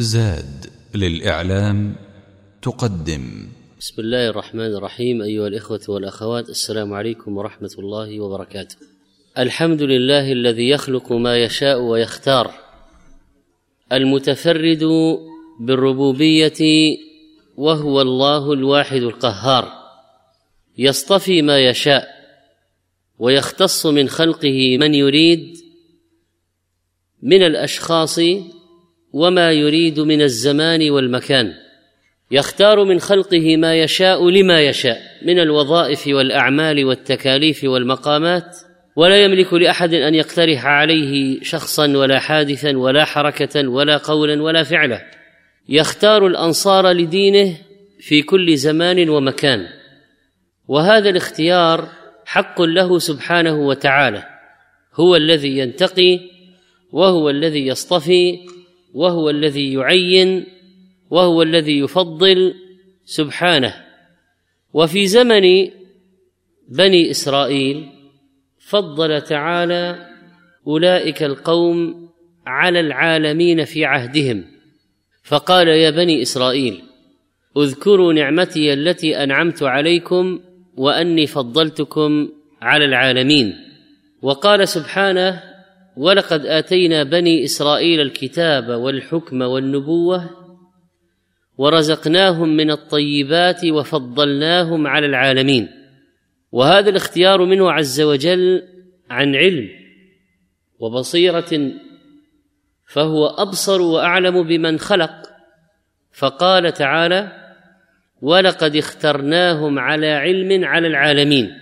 زاد للإعلام تقدم. بسم الله الرحمن الرحيم. أيها الإخوة والأخوات، السلام عليكم ورحمة الله وبركاته. الحمد لله الذي يخلق ما يشاء ويختار، المتفرد بالربوبية وهو الله الواحد القهار، يصطفي ما يشاء ويختص من خلقه من يريد من الأشخاص وما يريد من الزمان والمكان، يختار من خلقه ما يشاء لما يشاء من الوظائف والأعمال والتكاليف والمقامات، ولا يملك لأحد أن يقترح عليه شخصا ولا حادثا ولا حركة ولا قولا ولا فعلا. يختار الأنصار لدينه في كل زمان ومكان، وهذا الاختيار حق له سبحانه وتعالى، هو الذي ينتقي وهو الذي يصطفي وهو الذي يعين وهو الذي يفضل سبحانه. وفي زمن بني إسرائيل فضل تعالى أولئك القوم على العالمين في عهدهم، فقال: يا بني إسرائيل اذكروا نعمتي التي أنعمت عليكم وأني فضلتكم على العالمين. وقال سبحانه: ولقد آتينا بني إسرائيل الكتاب والحكم والنبوة ورزقناهم من الطيبات وفضلناهم على العالمين. وهذا الاختيار منه عز وجل عن علم وبصيرة، فهو أبصر وأعلم بمن خلق، فقال تعالى: ولقد اخترناهم على علم على العالمين،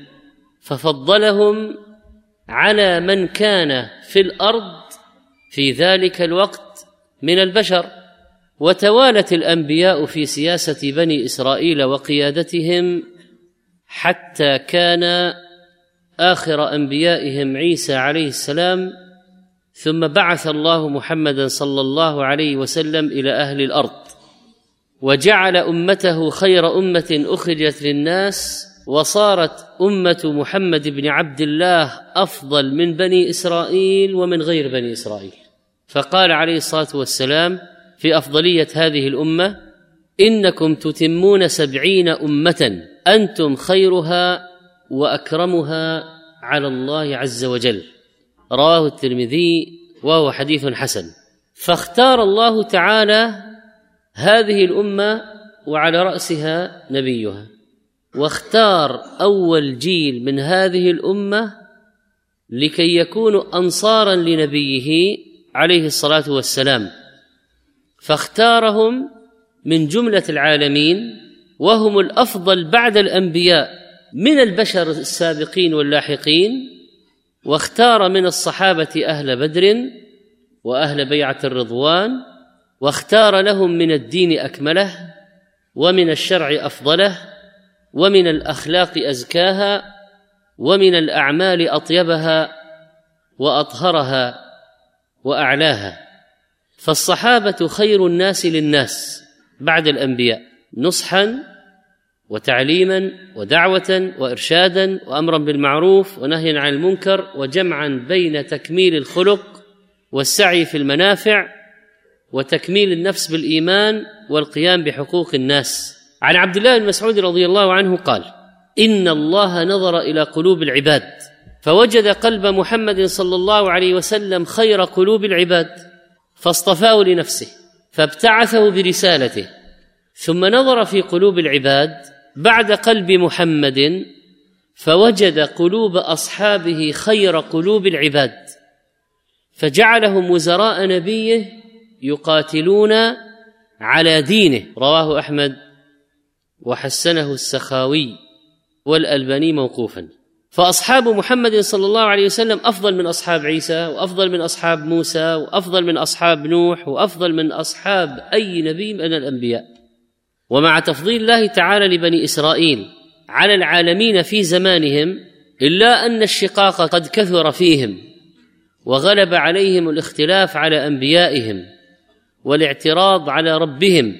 ففضلهم على من كان في الأرض في ذلك الوقت من البشر. وتوالت الأنبياء في سياسة بني إسرائيل وقيادتهم حتى كان آخر أنبيائهم عيسى عليه السلام، ثم بعث الله محمدا صلى الله عليه وسلم إلى أهل الأرض، وجعل أمته خير أمة أخرجت للناس، وصارت أمة محمد بن عبد الله أفضل من بني إسرائيل ومن غير بني إسرائيل. فقال عليه الصلاة والسلام في أفضلية هذه الأمة: إنكم تتمون 70 أمة أنتم خيرها وأكرمها على الله عز وجل. رواه الترمذي وهو حديث حسن. فاختار الله تعالى هذه الأمة وعلى رأسها نبيها، واختار أول جيل من هذه الأمة لكي يكونوا أنصارا لنبيه عليه الصلاة والسلام، فاختارهم من جملة العالمين، وهم الأفضل بعد الأنبياء من البشر السابقين واللاحقين. واختار من الصحابة أهل بدر وأهل بيعة الرضوان، واختار لهم من الدين أكمله، ومن الشرع أفضله، ومن الأخلاق أزكاها، ومن الأعمال أطيبها وأطهرها وأعلاها. فالصحابة خير الناس للناس بعد الأنبياء، نصحا وتعليما ودعوة وإرشادا وأمرا بالمعروف ونهيا عن المنكر، وجمعا بين تكميل الخلق والسعي في المنافع وتكميل النفس بالإيمان والقيام بحقوق الناس. عن عبد الله بن مسعود رضي الله عنه قال: إن الله نظر إلى قلوب العباد فوجد قلب محمد صلى الله عليه وسلم خير قلوب العباد، فاصطفاه لنفسه فابتعثه برسالته، ثم نظر في قلوب العباد بعد قلب محمد فوجد قلوب أصحابه خير قلوب العباد، فجعلهم وزراء نبيه يقاتلون على دينه. رواه أحمد وحسنه السخاوي والألباني موقوفا. فأصحاب محمد صلى الله عليه وسلم أفضل من أصحاب عيسى، وأفضل من أصحاب موسى، وأفضل من أصحاب نوح، وأفضل من أصحاب أي نبي من الأنبياء. ومع تفضيل الله تعالى لبني إسرائيل على العالمين في زمانهم، إلا أن الشقاق قد كثر فيهم، وغلب عليهم الاختلاف على أنبيائهم والاعتراض على ربهم،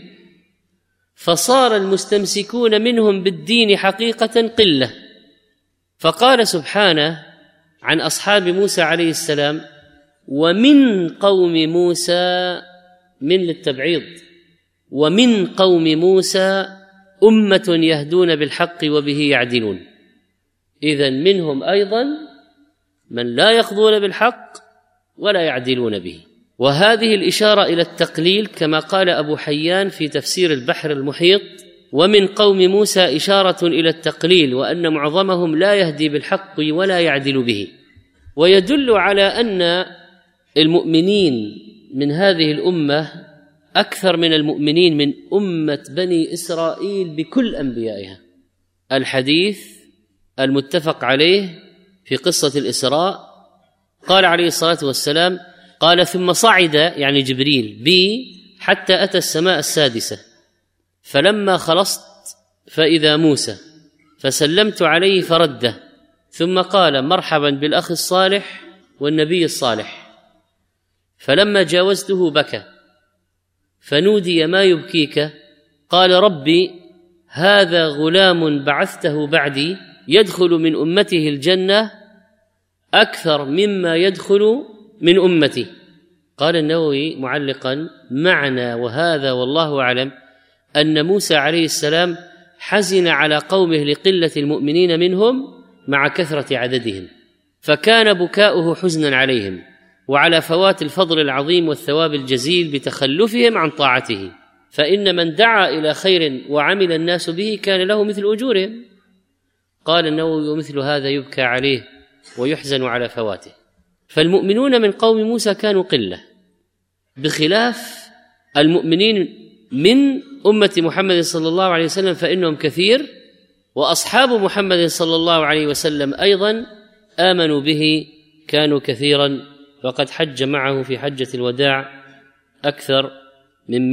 فصار المستمسكون منهم بالدين حقيقة قلة. فقال سبحانه عن أصحاب موسى عليه السلام: ومن قوم موسى من للتبعيض. ومن قوم موسى أمة يهدون بالحق وبه يعدلون. إذن منهم أيضا من لا يقضون بالحق ولا يعدلون به. وهذه الإشارة إلى التقليل كما قال أبو حيان في تفسير البحر المحيط: ومن قوم موسى إشارة إلى التقليل، وأن معظمهم لا يهدي بالحق ولا يعدل به. ويدل على أن المؤمنين من هذه الأمة أكثر من المؤمنين من أمة بني إسرائيل بكل أنبيائها. الحديث المتفق عليه في قصة الإسراء قال عليه الصلاة والسلام: قال ثم صعد يعني جبريل بي حتى أتى السماء السادسة، فلما خلصت فإذا موسى، فسلمت عليه فرده، ثم قال: مرحبا بالأخ الصالح والنبي الصالح. فلما جاوزته بكى، فنودي: ما يبكيك؟ قال: ربي هذا غلام بعثته بعدي يدخل من أمته الجنة أكثر مما يدخل من أمتي. قال النووي معلقا: معنى وهذا والله أعلم أن موسى عليه السلام حزن على قومه لقلة المؤمنين منهم مع كثرة عددهم، فكان بكاؤه حزنا عليهم وعلى فوات الفضل العظيم والثواب الجزيل بتخلفهم عن طاعته، فإن من دعا إلى خير وعمل الناس به كان له مثل أجورهم. قال النووي: ومثل هذا يبكى عليه ويحزن على فواته. فالمؤمنون من قوم موسى كانوا قلة، بخلاف المؤمنين من أمة محمد صلى الله عليه وسلم فإنهم كثير، وأصحاب محمد صلى الله عليه وسلم أيضا آمنوا به كانوا كثيرا، وقد حج معه في حجة الوداع أكثر من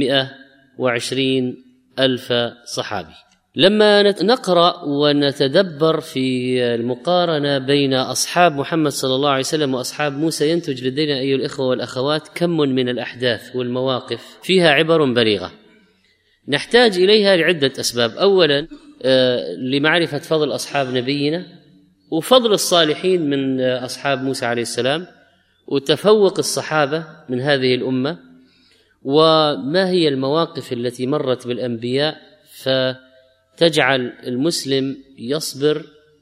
120,000 صحابي. لما نقرأ ونتدبر في المقارنة بين أصحاب محمد صلى الله عليه وسلم وأصحاب موسى ينتج لدينا أيها الإخوة والأخوات كم من الأحداث والمواقف فيها عبر بليغة نحتاج إليها لعدة أسباب. أولا لمعرفة فضل أصحاب نبينا وفضل الصالحين من أصحاب موسى عليه السلام وتفوق الصحابة من هذه الأمة، وما هي المواقف التي مرت بالأنبياء فتجعل المسلم يصبر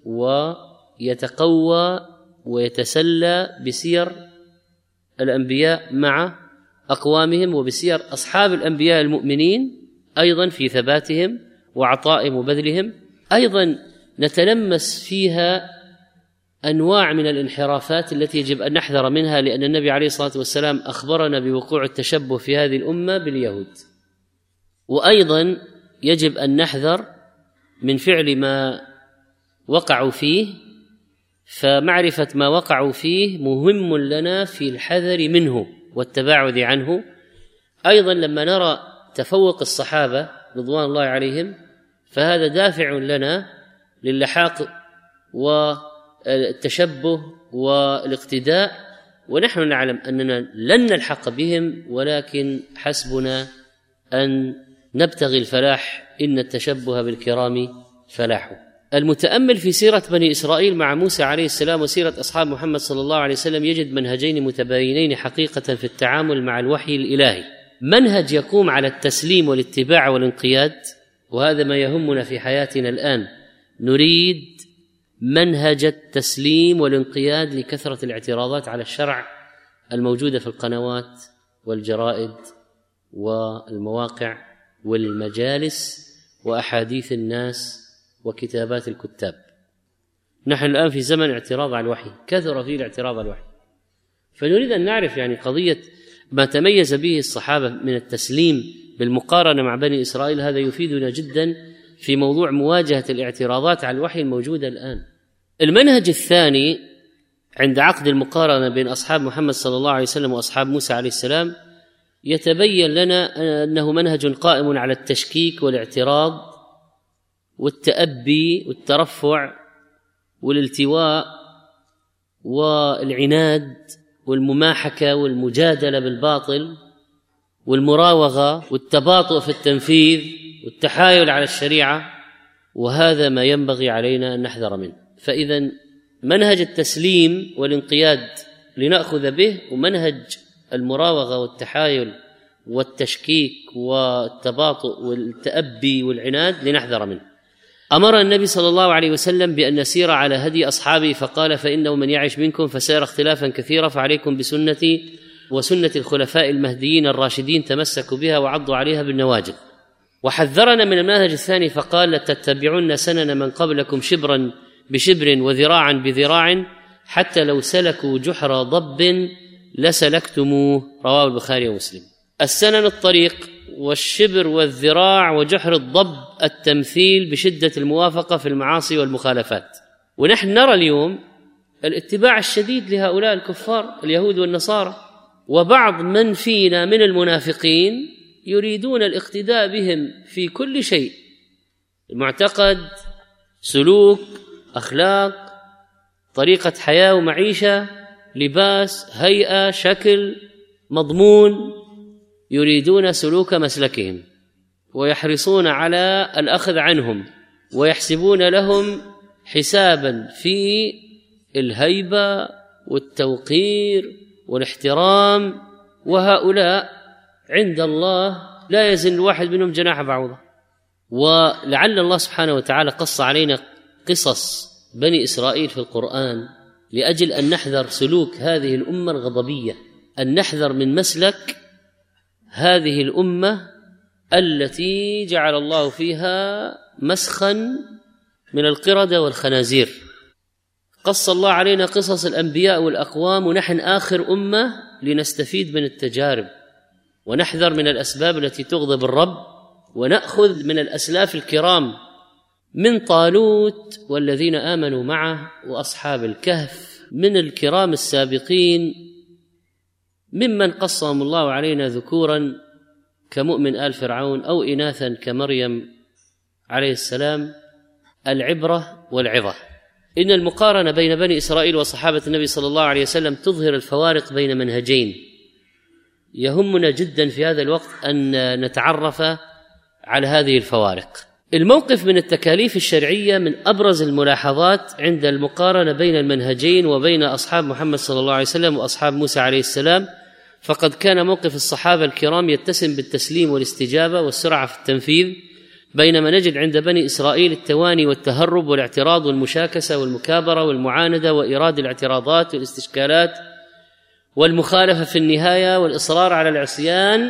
ويتقوى ويتسلى بسير الأنبياء مع أقوامهم وبسير أصحاب الأنبياء المؤمنين أيضا في ثباتهم وعطائهم وبذلهم. أيضا نتلمس فيها أنواع من الانحرافات التي يجب أن نحذر منها، لأن النبي عليه الصلاة والسلام أخبرنا بوقوع التشبه في هذه الأمة باليهود. وأيضا يجب أن نحذر من فعل ما وقعوا فيه، فمعرفة ما وقعوا فيه مهم لنا في الحذر منه والتباعد عنه. أيضا لما نرى تفوق الصحابة رضوان الله عليهم فهذا دافع لنا للحاق والتشبه والاقتداء، ونحن نعلم أننا لن نلحق بهم، ولكن حسبنا أن نبتغي الفلاح، إن التشبه بالكرام فلاح. المتأمل في سيرة بني إسرائيل مع موسى عليه السلام وسيرة أصحاب محمد صلى الله عليه وسلم يجد منهجين متباينين حقيقة في التعامل مع الوحي الإلهي. منهج يقوم على التسليم والاتباع والانقياد، وهذا ما يهمنا في حياتنا الآن. نريد منهج التسليم والانقياد لكثرة الاعتراضات على الشرع الموجودة في القنوات والجرائد والمواقع والمجالس وأحاديث الناس وكتابات الكتاب. نحن الآن في زمن اعتراض على الوحي، كثر فيه الاعتراض على الوحي، فنريد أن نعرف يعني قضية ما تميز به الصحابة من التسليم بالمقارنة مع بني إسرائيل. هذا يفيدنا جدا في موضوع مواجهة الاعتراضات على الوحي الموجودة الآن. المنهج الثاني عند عقد المقارنة بين أصحاب محمد صلى الله عليه وسلم وأصحاب موسى عليه السلام يتبين لنا أنه منهج قائم على التشكيك والاعتراض والتأبي والترفع والالتواء والعناد والمماحكة والمجادلة بالباطل والمراوغة والتباطؤ في التنفيذ والتحايل على الشريعة، وهذا ما ينبغي علينا أن نحذر منه. فإذا منهج التسليم والانقياد لنأخذ به، ومنهج المراوغة والتحايل والتشكيك والتباطؤ والتأبي والعناد لنحذر منه. أمر النبي صلى الله عليه وسلم بأن نسير على هدي أصحابه فقال: فإنه من يعش منكم فسيرى اختلافا كثيرا، فعليكم بسنتي وسنة الخلفاء المهديين الراشدين، تمسكوا بها وعضوا عليها بالنواجذ. وحذرنا من المنهج الثاني فقال: لتتبعن سنن من قبلكم شبرا بشبر وذراعا بذراع حتى لو سلكوا جحر ضب لسلكتموه، رواه البخاري ومسلم. السنن الطريق، والشبر والذراع وجحر الضب التمثيل بشدة الموافقة في المعاصي والمخالفات. ونحن نرى اليوم الاتباع الشديد لهؤلاء الكفار اليهود والنصارى، وبعض من فينا من المنافقين يريدون الاقتداء بهم في كل شيء: معتقد، سلوك، أخلاق، طريقة حياة ومعيشة، لباس، هيئة، شكل، مضمون، يريدون سلوك مسلكهم ويحرصون على الأخذ عنهم ويحسبون لهم حسابا في الهيبة والتوقير والاحترام، وهؤلاء عند الله لا يزن الواحد منهم جناح بعوضة. ولعل الله سبحانه وتعالى قص علينا قصص بني إسرائيل في القرآن لأجل أن نحذر سلوك هذه الأمة الغضبية، أن نحذر من مسلك هذه الأمة التي جعل الله فيها مسخا من القردة والخنازير. قص الله علينا قصص الأنبياء والأقوام، ونحن آخر أمة لنستفيد من التجارب ونحذر من الأسباب التي تغضب الرب، ونأخذ من الأسلاف الكرام من طالوت والذين آمنوا معه وأصحاب الكهف، من الكرام السابقين ممن قصهم الله علينا ذكورا كمؤمن آل فرعون أو إناثا كمريم عليه السلام. العبرة والعظة. إن المقارنة بين بني إسرائيل وصحابة النبي صلى الله عليه وسلم تظهر الفوارق بين منهجين. يهمنا جدا في هذا الوقت أن نتعرف على هذه الفوارق. الموقف من التكاليف الشرعية من أبرز الملاحظات عند المقارنة بين المنهجين وبين أصحاب محمد صلى الله عليه وسلم وأصحاب موسى عليه السلام، فقد كان موقف الصحابة الكرام يتسم بالتسليم والاستجابة والسرعة في التنفيذ، بينما نجد عند بني إسرائيل التواني والتهرب والاعتراض والمشاكسة والمكابرة والمعاندة وإيراد الاعتراضات والاستشكالات والمخالفة في النهاية والإصرار على العصيان.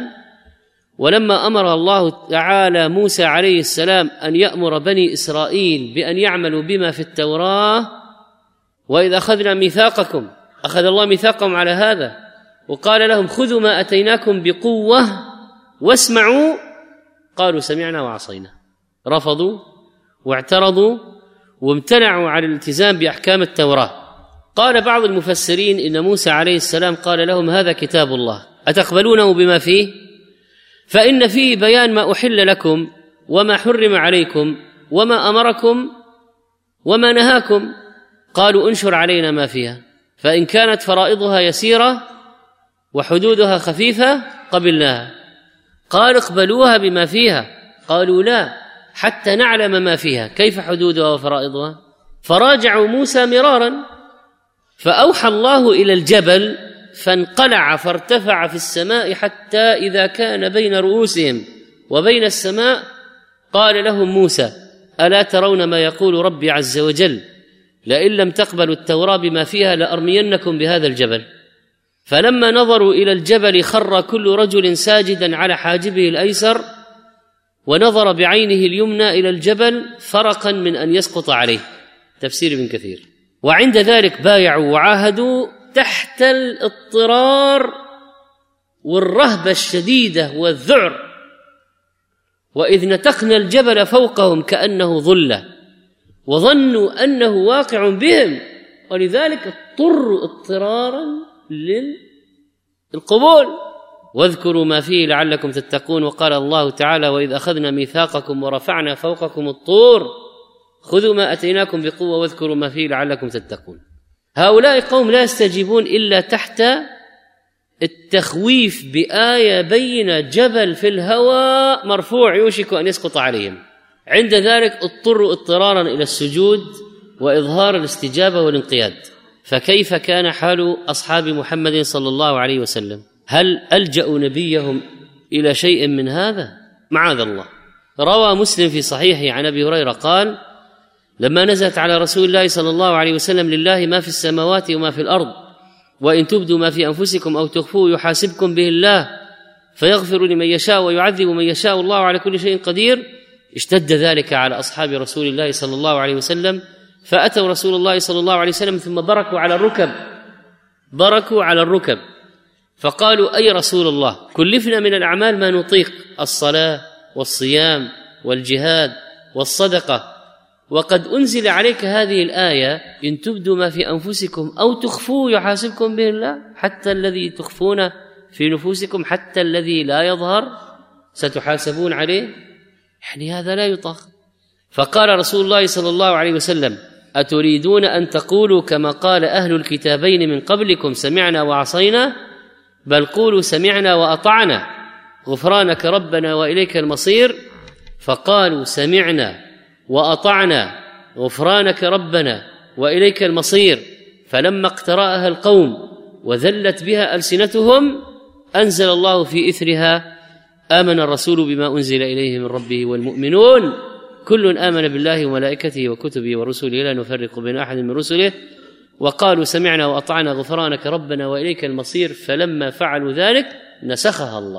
ولما أمر الله تعالى موسى عليه السلام أن يأمر بني إسرائيل بأن يعملوا بما في التوراة: وإذ أخذنا ميثاقكم، أخذ الله ميثاقهم على هذا وقال لهم: خذوا ما أتيناكم بقوة واسمعوا، قالوا سمعنا وعصينا. رفضوا واعترضوا وامتنعوا عن الالتزام بأحكام التوراة. قال بعض المفسرين إن موسى عليه السلام قال لهم: هذا كتاب الله أتقبلونه بما فيه؟ فإن فيه بيان ما أحل لكم وما حرم عليكم وما أمركم وما نهاكم. قالوا: انشر علينا ما فيها، فإن كانت فرائضها يسيرة وحدودها خفيفة قبلناها. قال: اقبلوها بما فيها. قالوا: لا، حتى نعلم ما فيها، كيف حدودها وفرائضها؟ فراجعوا موسى مرارا، فأوحى الله إلى الجبل فانقلع فارتفع في السماء حتى إذا كان بين رؤوسهم وبين السماء قال لهم موسى: ألا ترون ما يقول ربي عز وجل؟ لئن لم تقبلوا التوراة بما فيها لأرمينكم بهذا الجبل. فلما نظروا إلى الجبل خر كل رجل ساجدا على حاجبه الأيسر، ونظر بعينه اليمنى إلى الجبل فرقا من أن يسقط عليه. تفسير ابن كثير. وعند ذلك بايعوا وعاهدوا تحت الاضطرار والرهبة الشديدة والذعر، وإذ نتقنا الجبل فوقهم كأنه ظلة وظنوا أنه واقع بهم، ولذلك اضطروا اضطرارا للقبول. واذكروا ما فيه لعلكم تتقون. وقال الله تعالى: وإذ أخذنا ميثاقكم ورفعنا فوقكم الطور خذوا ما أتيناكم بقوة واذكروا ما فيه لعلكم تتقون. هؤلاء قوم لا يستجيبون إلا تحت التخويف بآية بينة، جبل في الهواء مرفوع يوشك أن يسقط عليهم. عند ذلك اضطروا اضطرارا إلى السجود وإظهار الاستجابة والانقياد. فكيف كان حال أصحاب محمد صلى الله عليه وسلم؟ هل ألجأوا نبيهم إلى شيء من هذا؟ معاذ الله. روى مسلم في صحيحه عن أبي هريرة قال: لما نزلت على رسول الله صلى الله عليه وسلم: لله ما في السماوات وما في الأرض، وإن تبدوا ما في أنفسكم أو تخفوه يحاسبكم به الله فيغفر لمن يشاء ويعذب من يشاء والله على كل شيء قدير، اشتد ذلك على أصحاب رسول الله صلى الله عليه وسلم، فأتوا رسول الله صلى الله عليه وسلم ثم بركوا على الركب فقالوا: أي رسول الله، كلفنا من الأعمال ما نطيق، الصلاة والصيام والجهاد والصدقة، وقد أنزل عليك هذه الآية: إن تبدوا ما في أنفسكم أو تخفوه يحاسبكم به الله، حتى الذي تخفون في نفوسكم، حتى الذي لا يظهر ستحاسبون عليه. يعني هذا لا يطاق. فقال رسول الله صلى الله عليه وسلم: أتريدون أن تقولوا كما قال أهل الكتابين من قبلكم سمعنا وعصينا؟ بل قولوا سمعنا وأطعنا غفرانك ربنا وإليك المصير. فقالوا سمعنا وأطعنا غفرانك ربنا وإليك المصير، فلما اقترأها القوم وذلت بها ألسنتهم أنزل الله في إثرها: آمن الرسول بما أنزل إليه من ربه والمؤمنون كل آمن بالله وملائكته وكتبه ورسله لا نفرق بين أحد من رسله وقالوا سمعنا وأطعنا غفرانك ربنا وإليك المصير. فلما فعلوا ذلك نسخها الله،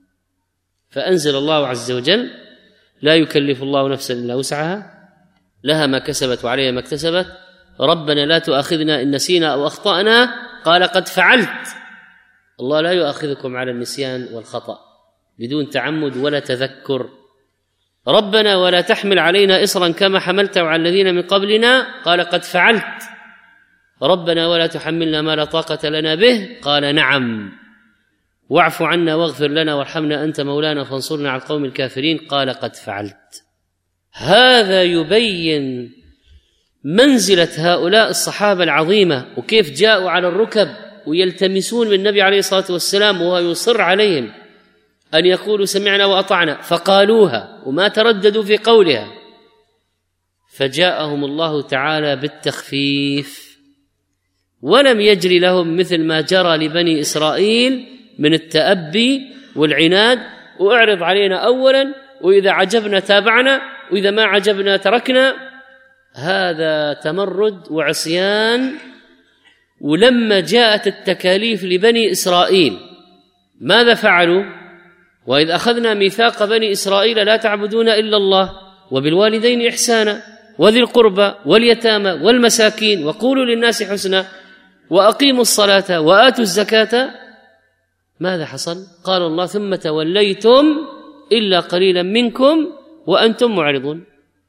فأنزل الله عز وجل: لا يكلف الله نفسا إلا وسعها، لها ما كسبت وعليها ما اكتسبت، ربنا لا تؤاخذنا إن نسينا أو أخطأنا، قال قد فعلت. الله لا يؤاخذكم على النسيان والخطأ بدون تعمد ولا تذكر. ربنا ولا تحمل علينا إصرا كما حملته على الذين من قبلنا، قال قد فعلت. ربنا ولا تحملنا ما لا طاقة لنا به، قال نعم. واعف عنا واغفر لنا وارحمنا أنت مولانا فانصرنا على القوم الكافرين، قال قد فعلت. هذا يبين منزلة هؤلاء الصحابة العظيمة، وكيف جاءوا على الركب ويلتمسون من النبي عليه الصلاة والسلام وهو يصر عليهم أن يقولوا سمعنا وأطعنا، فقالوها وما ترددوا في قولها، فجاءهم الله تعالى بالتخفيف، ولم يجري لهم مثل ما جرى لبني إسرائيل من التأبي والعناد، وأعرض علينا أولا وإذا عجبنا تابعنا وإذا ما عجبنا تركنا. هذا تمرد وعصيان. ولما جاءت التكاليف لبني إسرائيل ماذا فعلوا؟ وإذ أخذنا ميثاق بني إسرائيل لا تعبدون إلا الله وبالوالدين إحسانا وذي القربى واليتامى والمساكين وقولوا للناس حسنا وأقيموا الصلاة وآتوا الزكاة. ماذا حصل؟ قال الله: ثم توليتم إلا قليلا منكم وأنتم معرضون.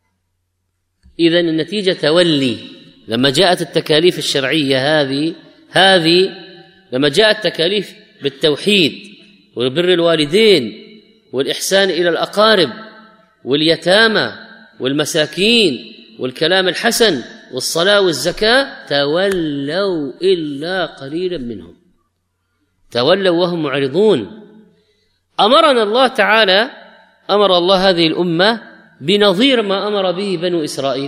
إذن النتيجة تولي. لما جاءت التكاليف الشرعية هذه لما جاءت التكاليف بالتوحيد وبر الوالدين والإحسان إلى الأقارب واليتامى والمساكين والكلام الحسن والصلاة والزكاة، تولوا إلا قليلا منهم، تولوا وهم معرضون. أمرنا الله تعالى، أمر الله هذه الأمة بنظير ما أمر به بنو إسرائيل،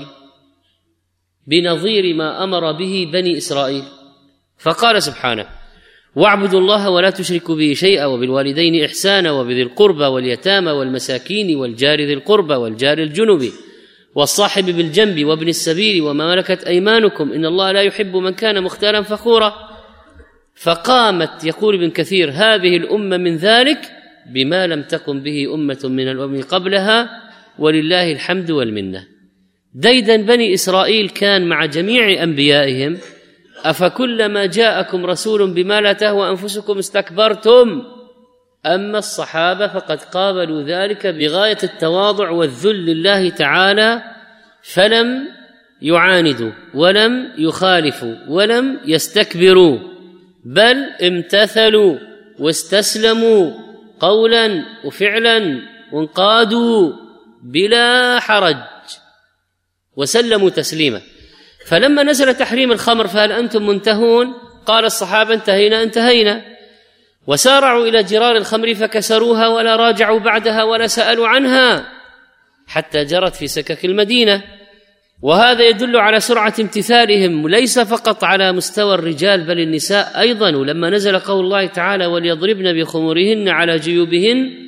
بنظير ما أمر به بني إسرائيل، فقال سبحانه: واعبدوا الله ولا تشركوا به شيئا وبالوالدين إحسانا وبذي القربى واليتامى والمساكين والجار ذي القربى والجار الجنب والصاحب بالجنب وابن السبيل وما ملكت أيمانكم إن الله لا يحب من كان مختالا فخورا. فقامت، يقول ابن كثير، هذه الأمة من ذلك بما لم تقم به أمة من الأمم قبلها، ولله الحمد والمنة. ديدن بني إسرائيل كان مع جميع أنبيائهم: أفكلما جاءكم رسول بما لا تهوى أنفسكم استكبرتم. أما الصحابة فقد قابلوا ذلك بغاية التواضع والذل لله تعالى، فلم يعاندوا ولم يخالفوا ولم يستكبروا، بل امتثلوا واستسلموا قولا وفعلا وانقادوا بلا حرج وسلموا تسليما. فلما نزل تحريم الخمر فهل أنتم منتهون؟ قال الصحابة: انتهينا. وسارعوا إلى جرار الخمر فكسروها ولا راجعوا بعدها ولا سألوا عنها حتى جرت في سكك المدينة. وهذا يدل على سرعة امتثالهم، ليس فقط على مستوى الرجال بل النساء أيضا. ولما نزل قول الله تعالى: وليضربن بخمورهن على جيوبهن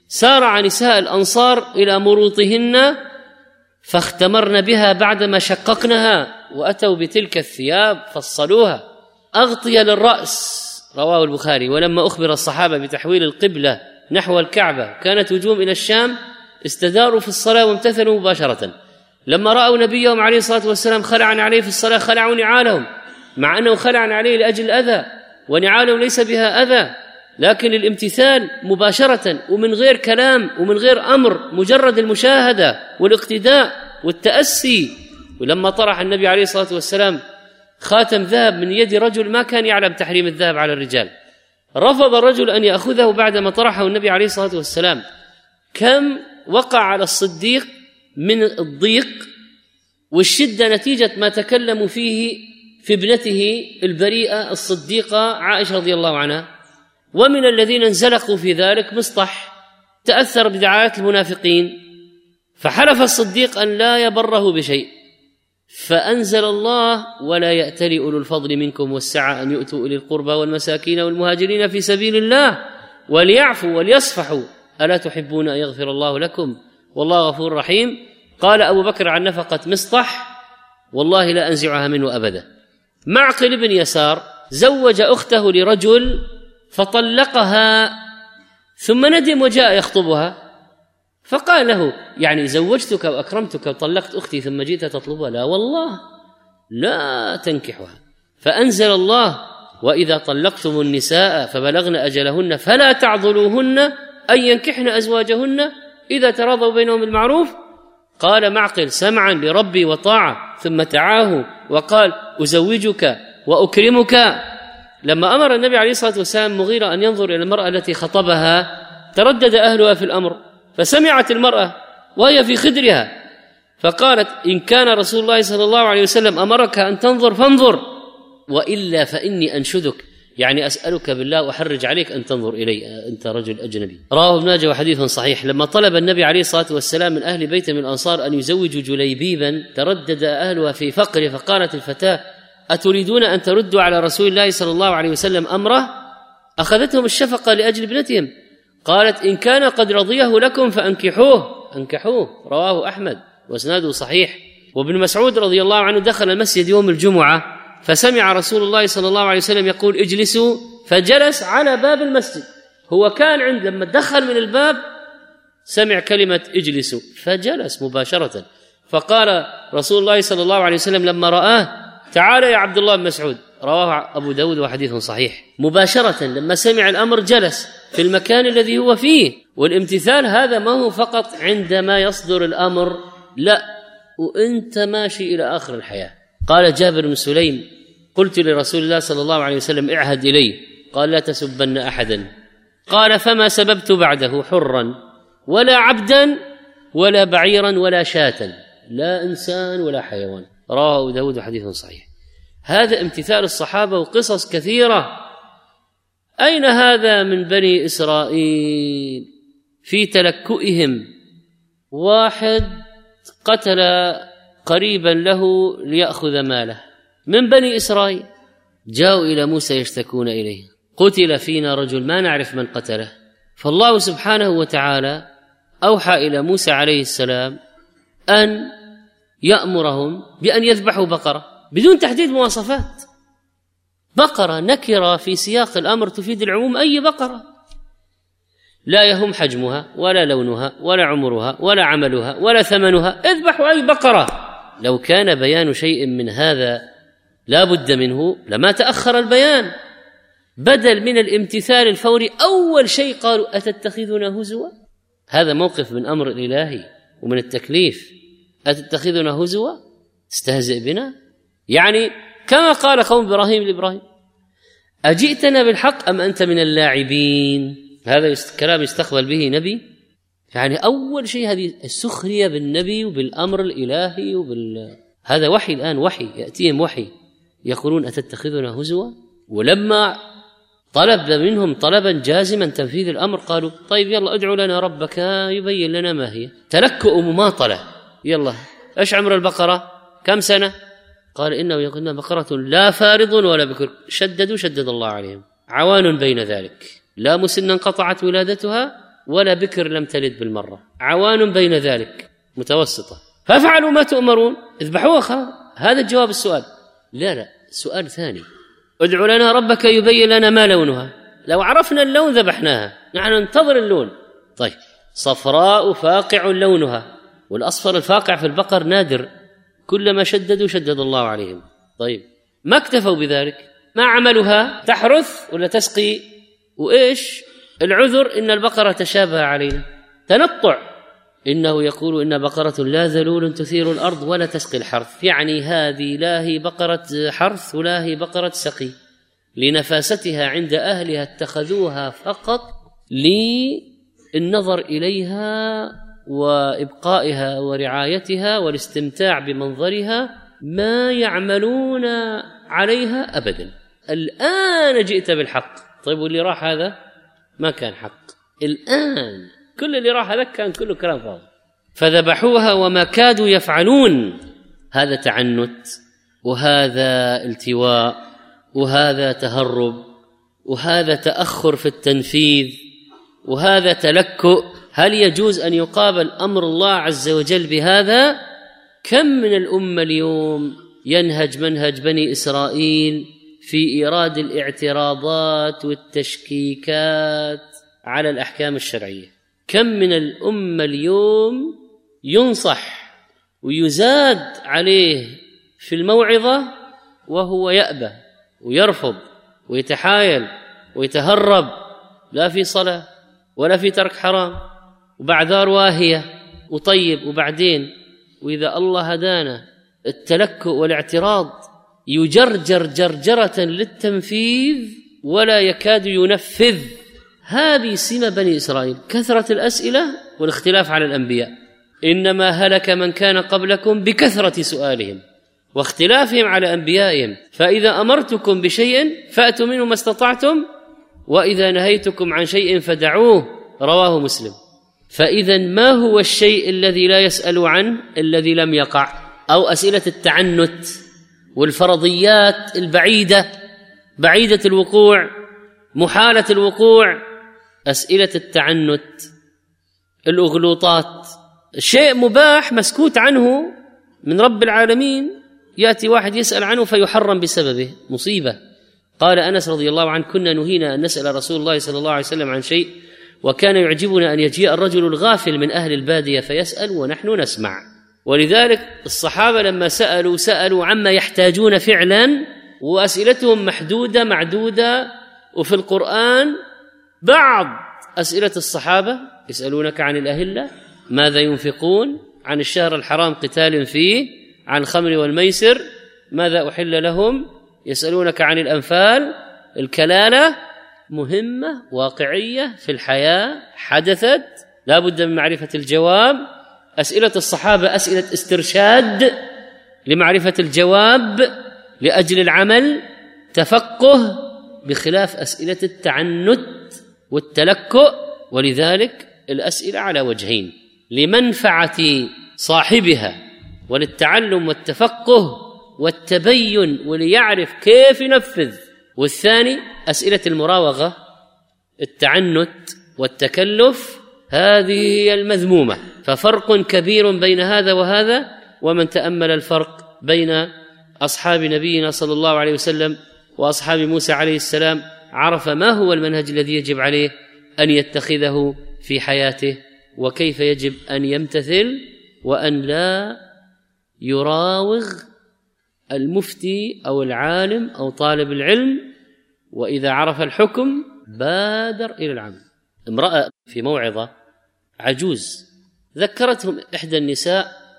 سارع نساء الأنصار إلى مروطهن فاختمرن بها بعدما شققنها، وأتوا بتلك الثياب فصلوها أغطية للرأس، رواه البخاري. ولما أخبر الصحابة بتحويل القبلة نحو الكعبة كانت هجوم إلى الشام استداروا في الصلاة وامتثلوا مباشرة. لما رأوا نبيهم عليه الصلاة والسلام خلعا عليه في الصلاة خلعوا نعالهم، مع أنه خلعا عليه لأجل الأذى، ونعالهم ليس بها أذى، لكن الامتثال مباشرة ومن غير كلام ومن غير أمر، مجرد المشاهدة والاقتداء والتأسي. ولما طرح النبي عليه الصلاة والسلام خاتم ذهب من يد رجل ما كان يعلم تحريم الذهب على الرجال، رفض الرجل أن يأخذه بعدما طرحه النبي عليه الصلاة والسلام. كم وقع على الصديق من الضيق والشدة نتيجة ما تكلموا فيه في ابنته البريئة الصديقة عائشة رضي الله عنها. ومن الذين انزلقوا في ذلك مصطح تأثر بدعايات المنافقين، فحلف الصديق أن لا يبره بشيء، فأنزل الله: ولا يأتل أولو الفضل منكم والسعة أن يؤتوا إلى القربى والمساكين والمهاجرين في سبيل الله وليعفوا وليصفحوا ألا تحبون أن يغفر الله لكم والله غفور رحيم. قال أبو بكر عن نفقة مصطح: والله لا أنزعها منه أبدا. معقل بن يسار زوج أخته لرجل فطلقها ثم ندم وجاء يخطبها، فقال له: يعني زوجتك وأكرمتك وطلقت أختي ثم جئت تطلبها؟ لا والله لا تنكحها. فأنزل الله: وإذا طلقتم النساء فبلغن أجلهن فلا تعضلوهن أن ينكحن أزواجهن إذا تراضوا بينهم بالمعروف. قال معقل: سمعا لربي وطاعة، ثم تعاه وقال: أزوجك وأكرمك. لما أمر النبي عليه الصلاة والسلام مغيرة أن ينظر إلى المرأة التي خطبها تردد أهلها في الأمر، فسمعت المرأة وهي في خدرها فقالت: إن كان رسول الله صلى الله عليه وسلم أمرك أن تنظر فانظر، وإلا فإني أنشدك، يعني أسألك بالله وأحرج عليك أن تنظر إلي، أنت رجل أجنبي. رواه ابن ماجه وحديث صحيح. لما طلب النبي عليه الصلاة والسلام من أهل بيت من الأنصار أن يزوجوا جليبيبا تردد أهلها في فقره، فقالت الفتاة: أتريدون أن تردوا على رسول الله صلى الله عليه وسلم أمره؟ أخذتهم الشفقة لأجل ابنتهم. قالت: إن كان قد رضيه لكم فأنكحوه. رواه أحمد واسناده صحيح. وابن مسعود رضي الله عنه دخل المسجد يوم الجمعة فسمع رسول الله صلى الله عليه وسلم يقول: اجلسوا، فجلس على باب المسجد. هو كان لما دخل من الباب سمع كلمة اجلسوا فجلس مباشرة. فقال رسول الله صلى الله عليه وسلم لما رآه: تعال يا عبد الله بن مسعود. رواه أبو داود وحديث صحيح. مباشرة لما سمع الأمر جلس في المكان الذي هو فيه. والامتثال هذا ما هو فقط عندما يصدر الأمر، لا، وأنت ماشي إلى آخر الحياة. قال جابر بن سليم: قلت لرسول الله صلى الله عليه وسلم: اعهد إلي. قال: لا تسبن أحدا. قال: فما سببت بعده حرا ولا عبدا ولا بعيرا ولا شاة، لا إنسان ولا حيوان. رواه أبو داود وحديث صحيح. هذا امتثال الصحابة وقصص كثيرة. أين هذا من بني إسرائيل في تلكؤهم؟ واحد قتل قريبا له ليأخذ ماله من بني إسرائيل، جاءوا إلى موسى يشتكون إليه: قتل فينا رجل ما نعرف من قتله. فالله سبحانه وتعالى أوحى إلى موسى عليه السلام أن يأمرهم بأن يذبحوا بقرة بدون تحديد مواصفات. بقرة نكرة في سياق الأمر تفيد العموم، أي بقرة، لا يهم حجمها ولا لونها ولا عمرها ولا عملها ولا ثمنها، اذبحوا أي بقرة. لو كان بيان شيء من هذا لا بد منه لما تأخر البيان. بدل من الامتثال الفوري أول شيء قالوا: أتتخذنا هزوا؟ هذا موقف من أمر الإلهي ومن التكليف. أتتخذنا هزوا؟ تستهزئ بنا؟ يعني كما قال قوم إبراهيم لإبراهيم: أجئتنا بالحق أم أنت من اللاعبين؟ هذا كلام يستقبل به نبي. يعني أول شيء هذه السخرية بالنبي وبالأمر الإلهي هذا وحي الآن، وحي يأتيهم وحي، يقولون: أتتخذنا هزوا؟ ولما طلب منهم طلبا جازما تنفيذ الأمر قالوا: طيب يلا ادعوا لنا ربك يبين لنا ما هي. تلكؤ مماطلة. يلا ايش عمر البقرة؟ كم سنة؟ قال: إنه يقولنا بقرة لا فارض ولا بكر. شدد الله عليهم، عوان بين ذلك، لا مسنا قطعت ولادتها ولا بكر لم تلد بالمرة، عوان بين ذلك متوسطة. فافعلوا ما تؤمرون، اذبحوها خلاص. هذا الجواب السؤال. لا، سؤال ثاني، ادع لنا ربك يبين لنا ما لونها. لو عرفنا اللون ذبحناها، نحن ننتظر اللون. طيب، صفراء فاقع لونها، والأصفر الفاقع في البقر نادر، كلما شددوا شدد الله عليهم. طيب، ما اكتفوا بذلك، ما عملها تحرث ولا تسقي، وإيش العذر؟ إن البقرة تشابه علينا، تنطع. إنه يقول إن بقرة لا ذلول تثير الأرض ولا تسقي الحرث، يعني هذه لا هي بقرة حرث ولا هي بقرة سقي، لنفاستها عند أهلها اتخذوها فقط للنظر إليها وإبقائها ورعايتها والاستمتاع بمنظرها، ما يعملون عليها أبدا. الآن جئت بالحق. طيب، واللي راح هذا ما كان حق، الآن كل اللي راح هذا كان كله كلام فاضي. فذبحوها وما كادوا يفعلون. هذا تعنت، وهذا التواء، وهذا تهرب، وهذا تأخر في التنفيذ، وهذا تلكؤ. هل يجوز أن يقابل أمر الله عز وجل بهذا؟ كم من الأمة اليوم ينهج منهج بني إسرائيل في إيراد الاعتراضات والتشكيكات على الأحكام الشرعية. كم من الأمة اليوم ينصح ويزاد عليه في الموعظة وهو يأبى ويرفض ويتحايل ويتهرب، لا في صلاة ولا في ترك حرام، وبعذار واهية، وطيب وبعدين، وإذا الله هدانا التلكؤ والاعتراض يجرجر جرجرة للتنفيذ ولا يكاد ينفذ. هذه سمة بني إسرائيل، كثرة الأسئلة والاختلاف على الأنبياء. إنما هلك من كان قبلكم بكثرة سؤالهم واختلافهم على أنبيائهم، فإذا أمرتكم بشيء فأتوا منه ما استطعتم، وإذا نهيتكم عن شيء فدعوه. رواه مسلم. فإذا ما هو الشيء الذي لا يسأل عنه؟ الذي لم يقع، أو أسئلة التعنت والفرضيات البعيدة، بعيدة الوقوع، محالة الوقوع، أسئلة التعنت، الأغلوطات، شيء مباح مسكوت عنه من رب العالمين، يأتي واحد يسأل عنه فيحرم بسببه، مصيبة. قال أنس رضي الله عنه: كنا نهينا أن نسأل رسول الله صلى الله عليه وسلم عن شيء، وكان يعجبنا أن يجيء الرجل الغافل من أهل البادية فيسأل ونحن نسمع. ولذلك الصحابة لما سألوا عما يحتاجون فعلا، وأسئلتهم محدودة معدودة. وفي القرآن بعض أسئلة الصحابة: يسألونك عن الأهلة ماذا ينفقون، عن الشهر الحرام قتال فيه، عن الخمر والميسر ماذا أحل لهم، يسألونك عن الأنفال. الكلالة مهمة واقعية في الحياة حدثت، لا بد من معرفة الجواب. أسئلة الصحابة أسئلة استرشاد لمعرفة الجواب لأجل العمل، تفقه، بخلاف أسئلة التعنت والتلكؤ. ولذلك الأسئلة على وجهين: لمنفعة صاحبها وللتعلم والتفقه والتبين وليعرف كيف ينفذ. والثاني أسئلة المراوغة، التعنت والتكلف، هذه هي المذمومة. ففرق كبير بين هذا وهذا. ومن تأمل الفرق بين أصحاب نبينا صلى الله عليه وسلم وأصحاب موسى عليه السلام عرف ما هو المنهج الذي يجب عليه أن يتخذه في حياته، وكيف يجب أن يمتثل، وأن لا يراوغ المفتي أو العالم أو طالب العلم، وإذا عرف الحكم بادر إلى العمل. امرأة في موعظة عجوز ذكرتهم إحدى النساء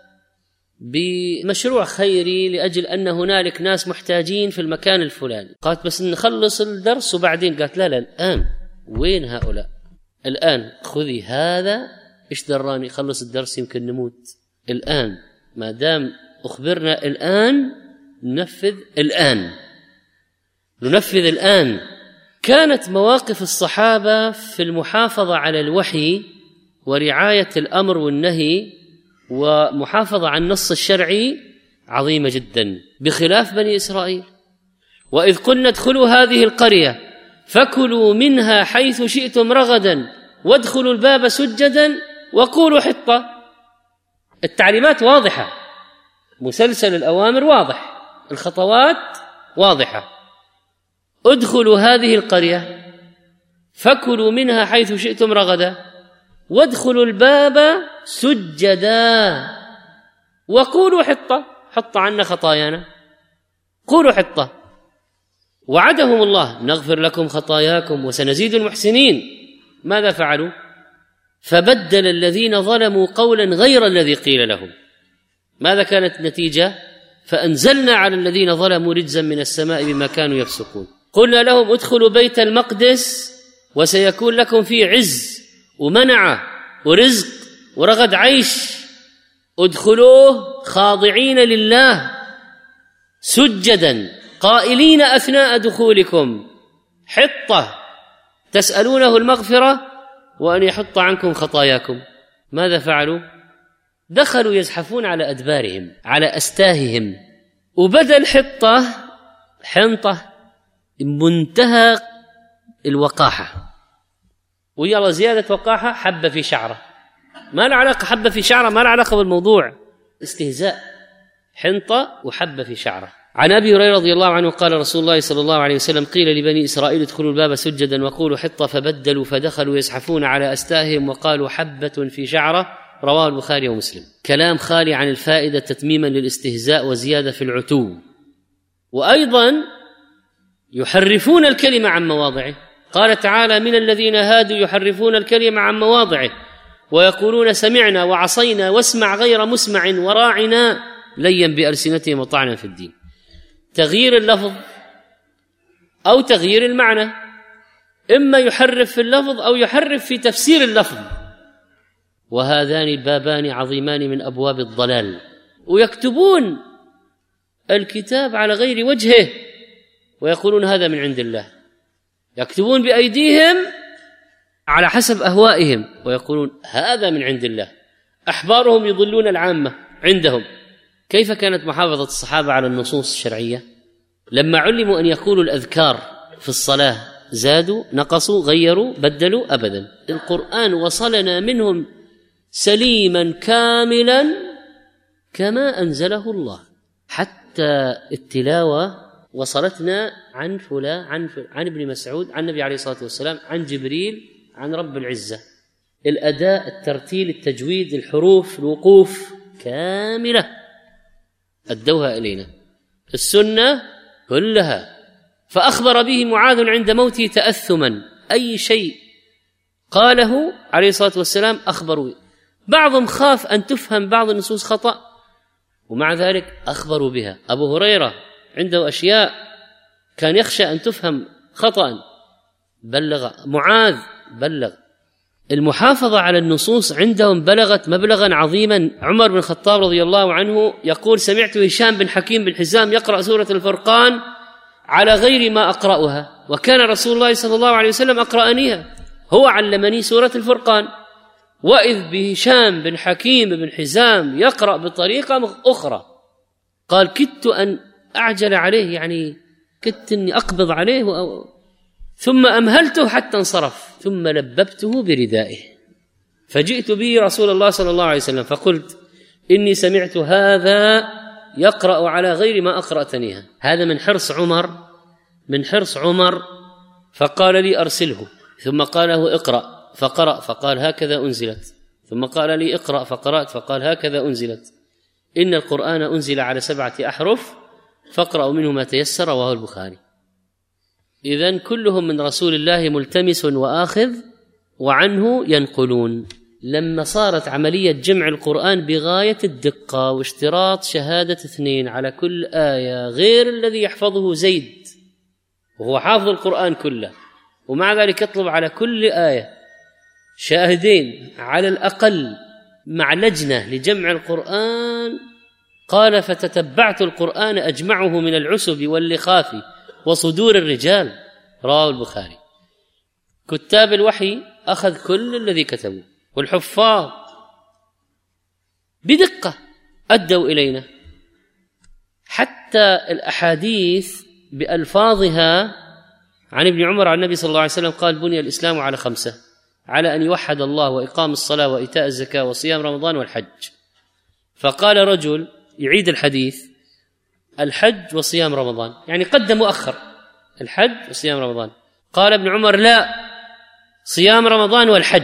بمشروع خيري لأجل أن هنالك ناس محتاجين في المكان الفلاني. قالت: بس نخلص الدرس وبعدين. قالت: لا الآن. وين هؤلاء الآن؟ خذي هذا، إيش دراني، خلص الدرس يمكن نموت. الآن ما دام أخبرنا الآن ننفذ الآن. كانت مواقف الصحابة في المحافظة على الوحي ورعاية الأمر والنهي ومحافظة على النص الشرعي عظيمة جدا، بخلاف بني إسرائيل. وإذ قلنا ادخلوا هذه القرية فكلوا منها حيث شئتم رغدا وادخلوا الباب سجدا وقولوا حطة. التعليمات واضحة، مسلسل الأوامر واضح، الخطوات واضحة. ادخلوا هذه القرية فكلوا منها حيث شئتم رغدا وادخلوا الباب سجدا وقولوا حطة، حط عنا خطايانا، قولوا حطة. وعدهم الله نغفر لكم خطاياكم وسنزيد المحسنين. ماذا فعلوا؟ فبدل الذين ظلموا قولا غير الذي قيل لهم. ماذا كانت النتيجة؟ فأنزلنا على الذين ظلموا رجزا من السماء بما كانوا يفسقون. قلنا لهم ادخلوا بيت المقدس وسيكون لكم فيه عز ومنعة ورزق ورغد عيش، ادخلوه خاضعين لله سجدا قائلين أثناء دخولكم حطة تسألونه المغفرة وأن يحط عنكم خطاياكم. ماذا فعلوا؟ دخلوا يزحفون على أدبارهم على أستاههم، وبدل حطة حنطة منتهى الوقاحة، ويلا زيادة وقاحة حبة في شعره. ما له علاقة، حبة في شعره ما له علاقة بالموضوع، استهزاء. حنطة وحبة في شعره. عن أبي هريرة رضي الله عنه قال رسول الله صلى الله عليه وسلم قيل لبني إسرائيل ادخلوا الباب سجدا وقولوا حطة فبدلوا فدخلوا يزحفون على أستاههم وقالوا حبة في شعره. رواه البخاري ومسلم. كلام خالي عن الفائدة تتميما للاستهزاء وزيادة في العتو. وأيضا يحرفون الكلمة عن مواضعه. قال تعالى من الذين هادوا يحرفون الكلمة عن مواضعه ويقولون سمعنا وعصينا واسمع غير مسمع وراعنا ليا بألسنتهم وطعنا في الدين. تغيير اللفظ أو تغيير المعنى، إما يحرف في اللفظ أو يحرف في تفسير اللفظ، وهذان البابان عظيمان من أبواب الضلال. ويكتبون الكتاب على غير وجهه ويقولون هذا من عند الله، يكتبون بأيديهم على حسب أهوائهم ويقولون هذا من عند الله. أحبارهم يضلون العامة عندهم. كيف كانت محافظة الصحابة على النصوص الشرعية؟ لما علموا أن يقولوا الأذكار في الصلاة زادوا نقصوا غيروا بدلوا؟ أبدا. القرآن وصلنا منهم سليما كاملا كما أنزله الله. حتى التلاوة وصلتنا عن فلان عن ابن مسعود عن النبي عليه الصلاة والسلام عن جبريل عن رب العزة. الأداء، الترتيل، التجويد، الحروف، الوقوف كاملة أدوها إلينا. السنة كلها. فأخبر به معاذ عند موته تأثما، أي شيء قاله عليه الصلاة والسلام أخبروا. بعضهم خاف أن تفهم بعض النصوص خطأ ومع ذلك أخبروا بها. أبو هريرة عنده أشياء كان يخشى أن تفهم خطأ بلغ. معاذ بلغ. المحافظة على النصوص عندهم بلغت مبلغا عظيما. عمر بن الخطاب رضي الله عنه يقول سمعت هشام بن حكيم بن حزام يقرأ سورة الفرقان على غير ما أقرأها، وكان رسول الله صلى الله عليه وسلم أقرأنيها، هو علمني سورة الفرقان. وإذ بهشام بن حكيم بن حزام يقرأ بطريقة أخرى. قال كدت أن أعجل عليه، يعني كدت أني أقبض عليه ثم أمهلته حتى انصرف ثم لببته بردائه فجئت به رسول الله صلى الله عليه وسلم فقلت إني سمعت هذا يقرأ على غير ما أقرأتنيها. هذا من حرص عمر فقال لي أرسله، ثم قال له اقرأ فقرأ فقال هكذا أنزلت، ثم قال لي اقرأ فقرأت فقال هكذا أنزلت. إن القرآن أنزل على 7 أحرف فاقرأوا منه ما تيسر. رواه البخاري. إذن كلهم من رسول الله ملتمس وآخذ وعنه ينقلون. لما صارت عملية جمع القرآن بغاية الدقة واشتراط شهادة 2 على كل آية غير الذي يحفظه زيد وهو حافظ القرآن كله، ومع ذلك يطلب على كل آية شاهدين على الأقل مع لجنة لجمع القرآن. قال فتتبعت القرآن أجمعه من العسب واللخاف وصدور الرجال. رواه البخاري. كتاب الوحي أخذ كل الذي كتبوا، والحفاظ بدقة أدوا إلينا حتى الأحاديث بألفاظها. عن ابن عمر عن النبي صلى الله عليه وسلم قال بني الإسلام على 5: على أن يوحد الله وإقام الصلاة وإيتاء الزكاة وصيام رمضان والحج. فقال رجل يعيد الحديث: الحج وصيام رمضان، يعني قدم وأخر الحج وصيام رمضان. قال ابن عمر: لا، صيام رمضان والحج،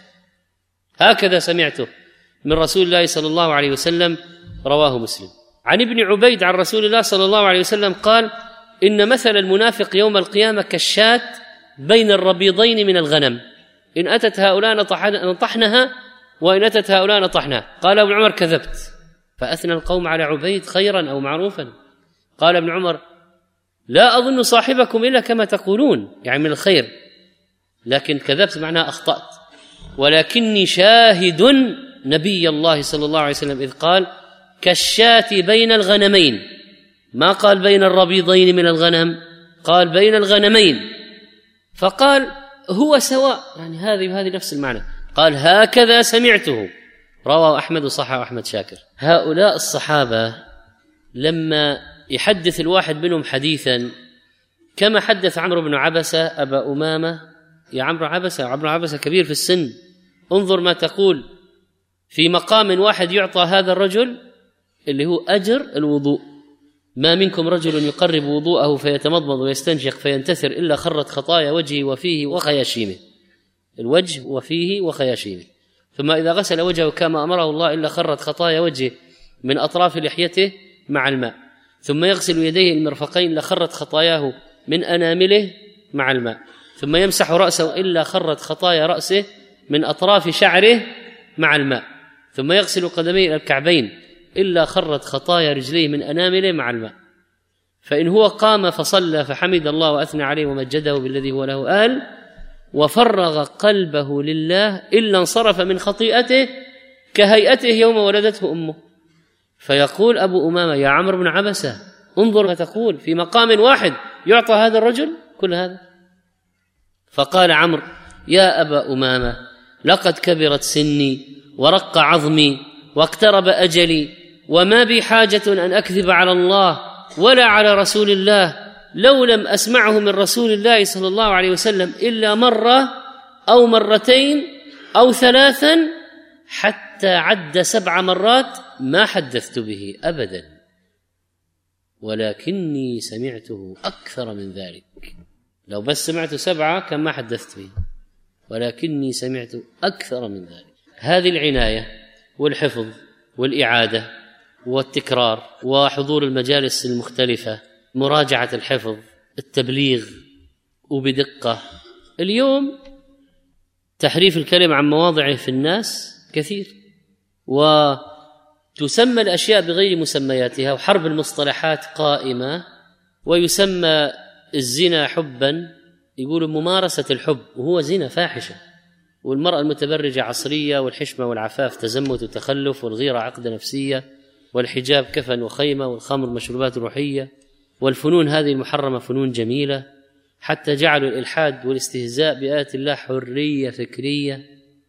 هكذا سمعته من رسول الله صلى الله عليه وسلم. رواه مسلم. عن ابن عبيد عن رسول الله صلى الله عليه وسلم قال: إن مثل المنافق يوم القيامة كالشاة بين الربيضين من الغنم، إن أتت هؤلاء نطحنها وإن أتت هؤلاء نطحنها. قال ابن عمر: كذبت. فأثنى القوم على عبيد خيرا أو معروفا. قال ابن عمر: لا أظن صاحبكم إلا كما تقولون، يعني من الخير، لكن كذبت معناها أخطأت، ولكني شاهد نبي الله صلى الله عليه وسلم إذ قال: كالشاة بين الغنمين، ما قال بين الربيضين من الغنم، قال بين الغنمين، فقال هو سواء، يعني هذه نفس المعنى. قال: هكذا سمعته. رواه أحمد وصححه أحمد شاكر. هؤلاء الصحابة لما يحدث الواحد منهم حديثا كما حدث عمرو بن عبسة أبا أمامة: يا عمرو عبسة كبير في السن، انظر ما تقول في مقام واحد يعطى هذا الرجل اللي هو أجر الوضوء. ما منكم رجل يقرب وضوءه فيتمضمض ويستنشق فينتثر إلا خرت خطايا وجهه وفيه وخياشيمه، الوجه وفيه وخياشيمه. ثم إذا غسل وجهه كما أمره الله إلا خرت خطايا وجهه من أطراف لحيته مع الماء. ثم يغسل يديه المرفقين لخرت خطاياه من أنامله مع الماء. ثم يمسح رأسه إلا خرت خطايا رأسه من أطراف شعره مع الماء. ثم يغسل قدميه إلى الكعبين إلا خرت خطايا رجليه من أنامله مع الماء. فإن هو قام فصلى فحمد الله وأثنى عليه ومجده بالذي هو له آل وفرغ قلبه لله إلا انصرف من خطيئته كهيئته يوم ولدته أمه. فيقول أبو أمامة: يا عمرو بن عبسة، انظر ما تقول في مقام واحد يعطى هذا الرجل كل هذا. فقال عمرو: يا أبا أمامة، لقد كبرت سني ورق عظمي واقترب أجلي، وما بي حاجة أن أكذب على الله ولا على رسول الله، لو لم أسمعه من رسول الله صلى الله عليه وسلم إلا مرة أو مرتين أو ثلاثا حتى عد 7 مرات ما حدثت به أبدا، ولكني سمعته أكثر من ذلك. لو بس سمعت 7 كان ما حدثت به، ولكني سمعت أكثر من ذلك. هذه العناية والحفظ والإعادة والتكرار وحضور المجالس المختلفة، مراجعة الحفظ، التبليغ وبدقة. اليوم تحريف الكلم عن مواضعه في الناس كثير، وتسمى الأشياء بغير مسمياتها، وحرب المصطلحات قائمة، ويسمى الزنا حبا، يقولوا ممارسة الحب، وهو زنا فاحشة. والمرأة المتبرجة عصرية، والحشمة والعفاف تزمت وتخلف، والغيرة عقدة نفسية، والحجاب كفن وخيمة، والخمر مشروبات روحية، والفنون هذه المحرمة فنون جميلة، حتى جعلوا الإلحاد والاستهزاء بآيات الله حرية فكرية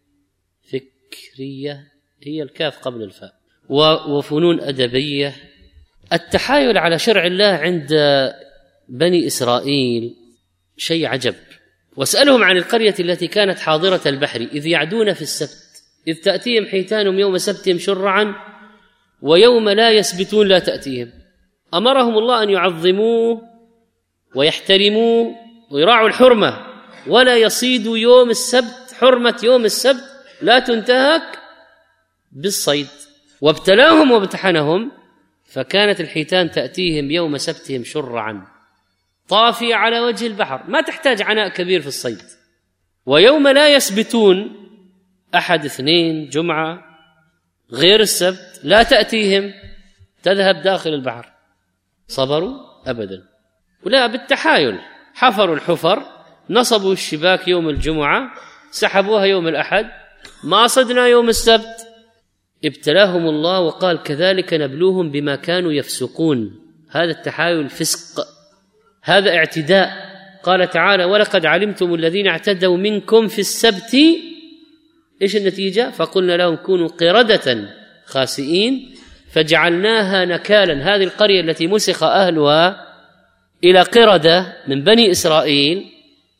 هي الكاف قبل الفاء، وفنون أدبية. التحايل على شرع الله عند بني إسرائيل شيء عجب. واسألهم عن القرية التي كانت حاضرة البحر إذ يعدون في السبت إذ تأتيهم حيتانهم يوم سبتهم شرعا ويوم لا يسبتون لا تأتيهم. أمرهم الله أن يعظموه ويحترموه ويراعوا الحرمة، ولا يصيدوا يوم السبت، حرمة يوم السبت لا تنتهك بالصيد. وابتلاهم وامتحنهم، فكانت الحيتان تأتيهم يوم سبتهم شرعا طافية على وجه البحر، ما تحتاج عناء كبير في الصيد. ويوم لا يسبتون، أحد، اثنين، جمعة، غير السبت، لا تأتيهم، تذهب داخل البحر. صبروا أبدا، ولا بالتحايل، حفروا الحفر، نصبوا الشباك يوم الجمعة، سحبوها يوم الأحد، ما صدنا يوم السبت. ابتلاهم الله وقال: كذلك نبلوهم بما كانوا يفسقون. هذا التحايل فسق، هذا اعتداء. قال تعالى: ولقد علمتم الذين اعتدوا منكم في السبت، إيش النتيجة؟ فقلنا لهم كونوا قردة خاسئين فجعلناها نكالا. هذه القرية التي مسخ أهلها إلى قردة من بني إسرائيل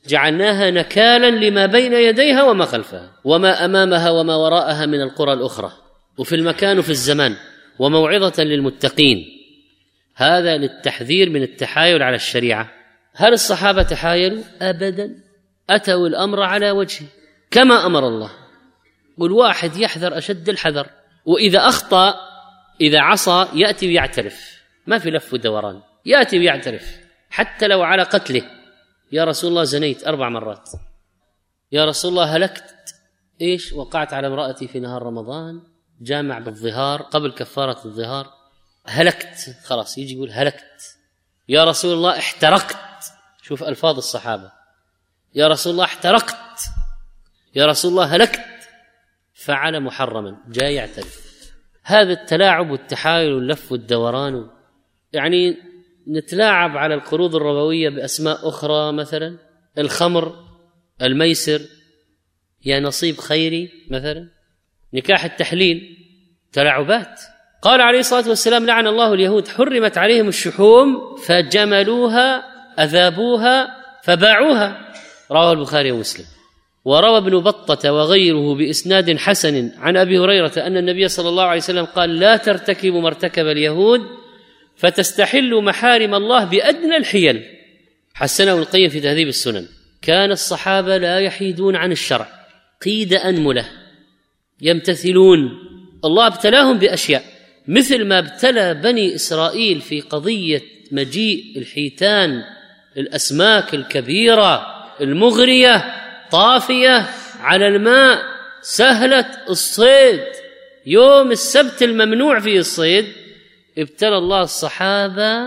جعلناها نكالا لما بين يديها وما خلفها وما أمامها وما وراءها من القرى الأخرى، وفي المكان وفي الزمان، وموعظة للمتقين. هذا للتحذير من التحايل على الشريعة. هل الصحابة تحايلوا؟ أبدا، أتوا الأمر على وجهه كما أمر الله. والواحد يحذر أشد الحذر، وإذا أخطأ إذا عصى يأتي ويعترف، ما في لف ودوران، يأتي ويعترف حتى لو على قتله. يا رسول الله زنيت 4 مرات، يا رسول الله هلكت، إيش وقعت على امرأتي في نهار رمضان، جامع بالظهار قبل كفارة الظهار، هلكت، خلاص يجي يقول هلكت. يا رسول الله احترقت، شوف ألفاظ الصحابة، يا رسول الله احترقت، يا رسول الله هلكت، فعل محرما، جاء يعترف. هذا التلاعب والتحايل واللف والدوران، يعني نتلاعب على القروض الربوية بأسماء أخرى، مثلا الخمر، الميسر، يا نصيب خيري، مثلا نكاح التحليل، تلاعبات. قال عليه الصلاة والسلام: لعن الله اليهود، حرمت عليهم الشحوم فجملوها أذابوها فباعوها، رواه البخاري ومسلم. وروى ابن بطة وغيره بإسناد حسن عن أبي هريرة أن النبي صلى الله عليه وسلم قال: لا ترتكبوا ما ارتكب اليهود فتستحلوا محارم الله بأدنى الحيل. حسنه ابن القيم في تهذيب السنن. كان الصحابة لا يحيدون عن الشرع قيد أنملة، يمتثلون. الله ابتلاهم بأشياء مثل ما ابتلى بني إسرائيل في قضية مجيء الحيتان، الأسماك الكبيرة المغرية طافية على الماء سهلة الصيد، يوم السبت الممنوع فيه الصيد، ابتلى الله الصحابة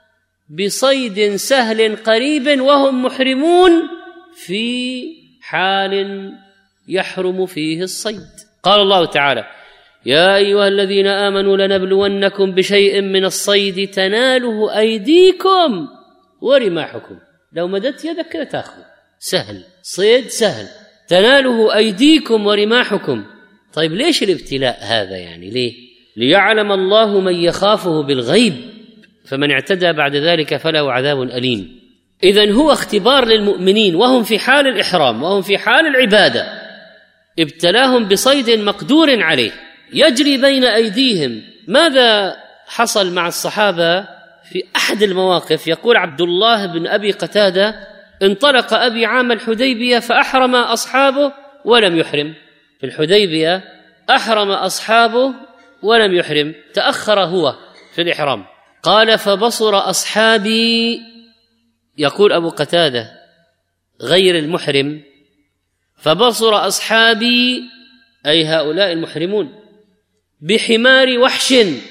بصيد سهل قريب وهم محرمون في حال يحرم فيه الصيد. قال الله تعالى: يا أيها الذين آمنوا لنبلونكم بشيء من الصيد تناله أيديكم ورماحكم. لو مدت يدك كده تاخذ، سهل، صيد سهل، تناله أيديكم ورماحكم. طيب ليش الابتلاء هذا؟ يعني ليه؟ ليعلم الله من يخافه بالغيب فمن اعتدى بعد ذلك فله عذاب أليم. إذن هو اختبار للمؤمنين وهم في حال الإحرام وهم في حال العبادة، ابتلاهم بصيد مقدور عليه يجري بين أيديهم. ماذا حصل مع الصحابة في أحد المواقف؟ يقول عبد الله بن أبي قتادة: انطلق أبي عام الحديبية فأحرم أصحابه ولم يحرم. في الحديبية أحرم أصحابه ولم يحرم، تأخر هو في الإحرام. قال: فبصر أصحابي، يقول أبو قتادة غير المحرم، فبصر أصحابي أي هؤلاء المحرمون بحمار وحش،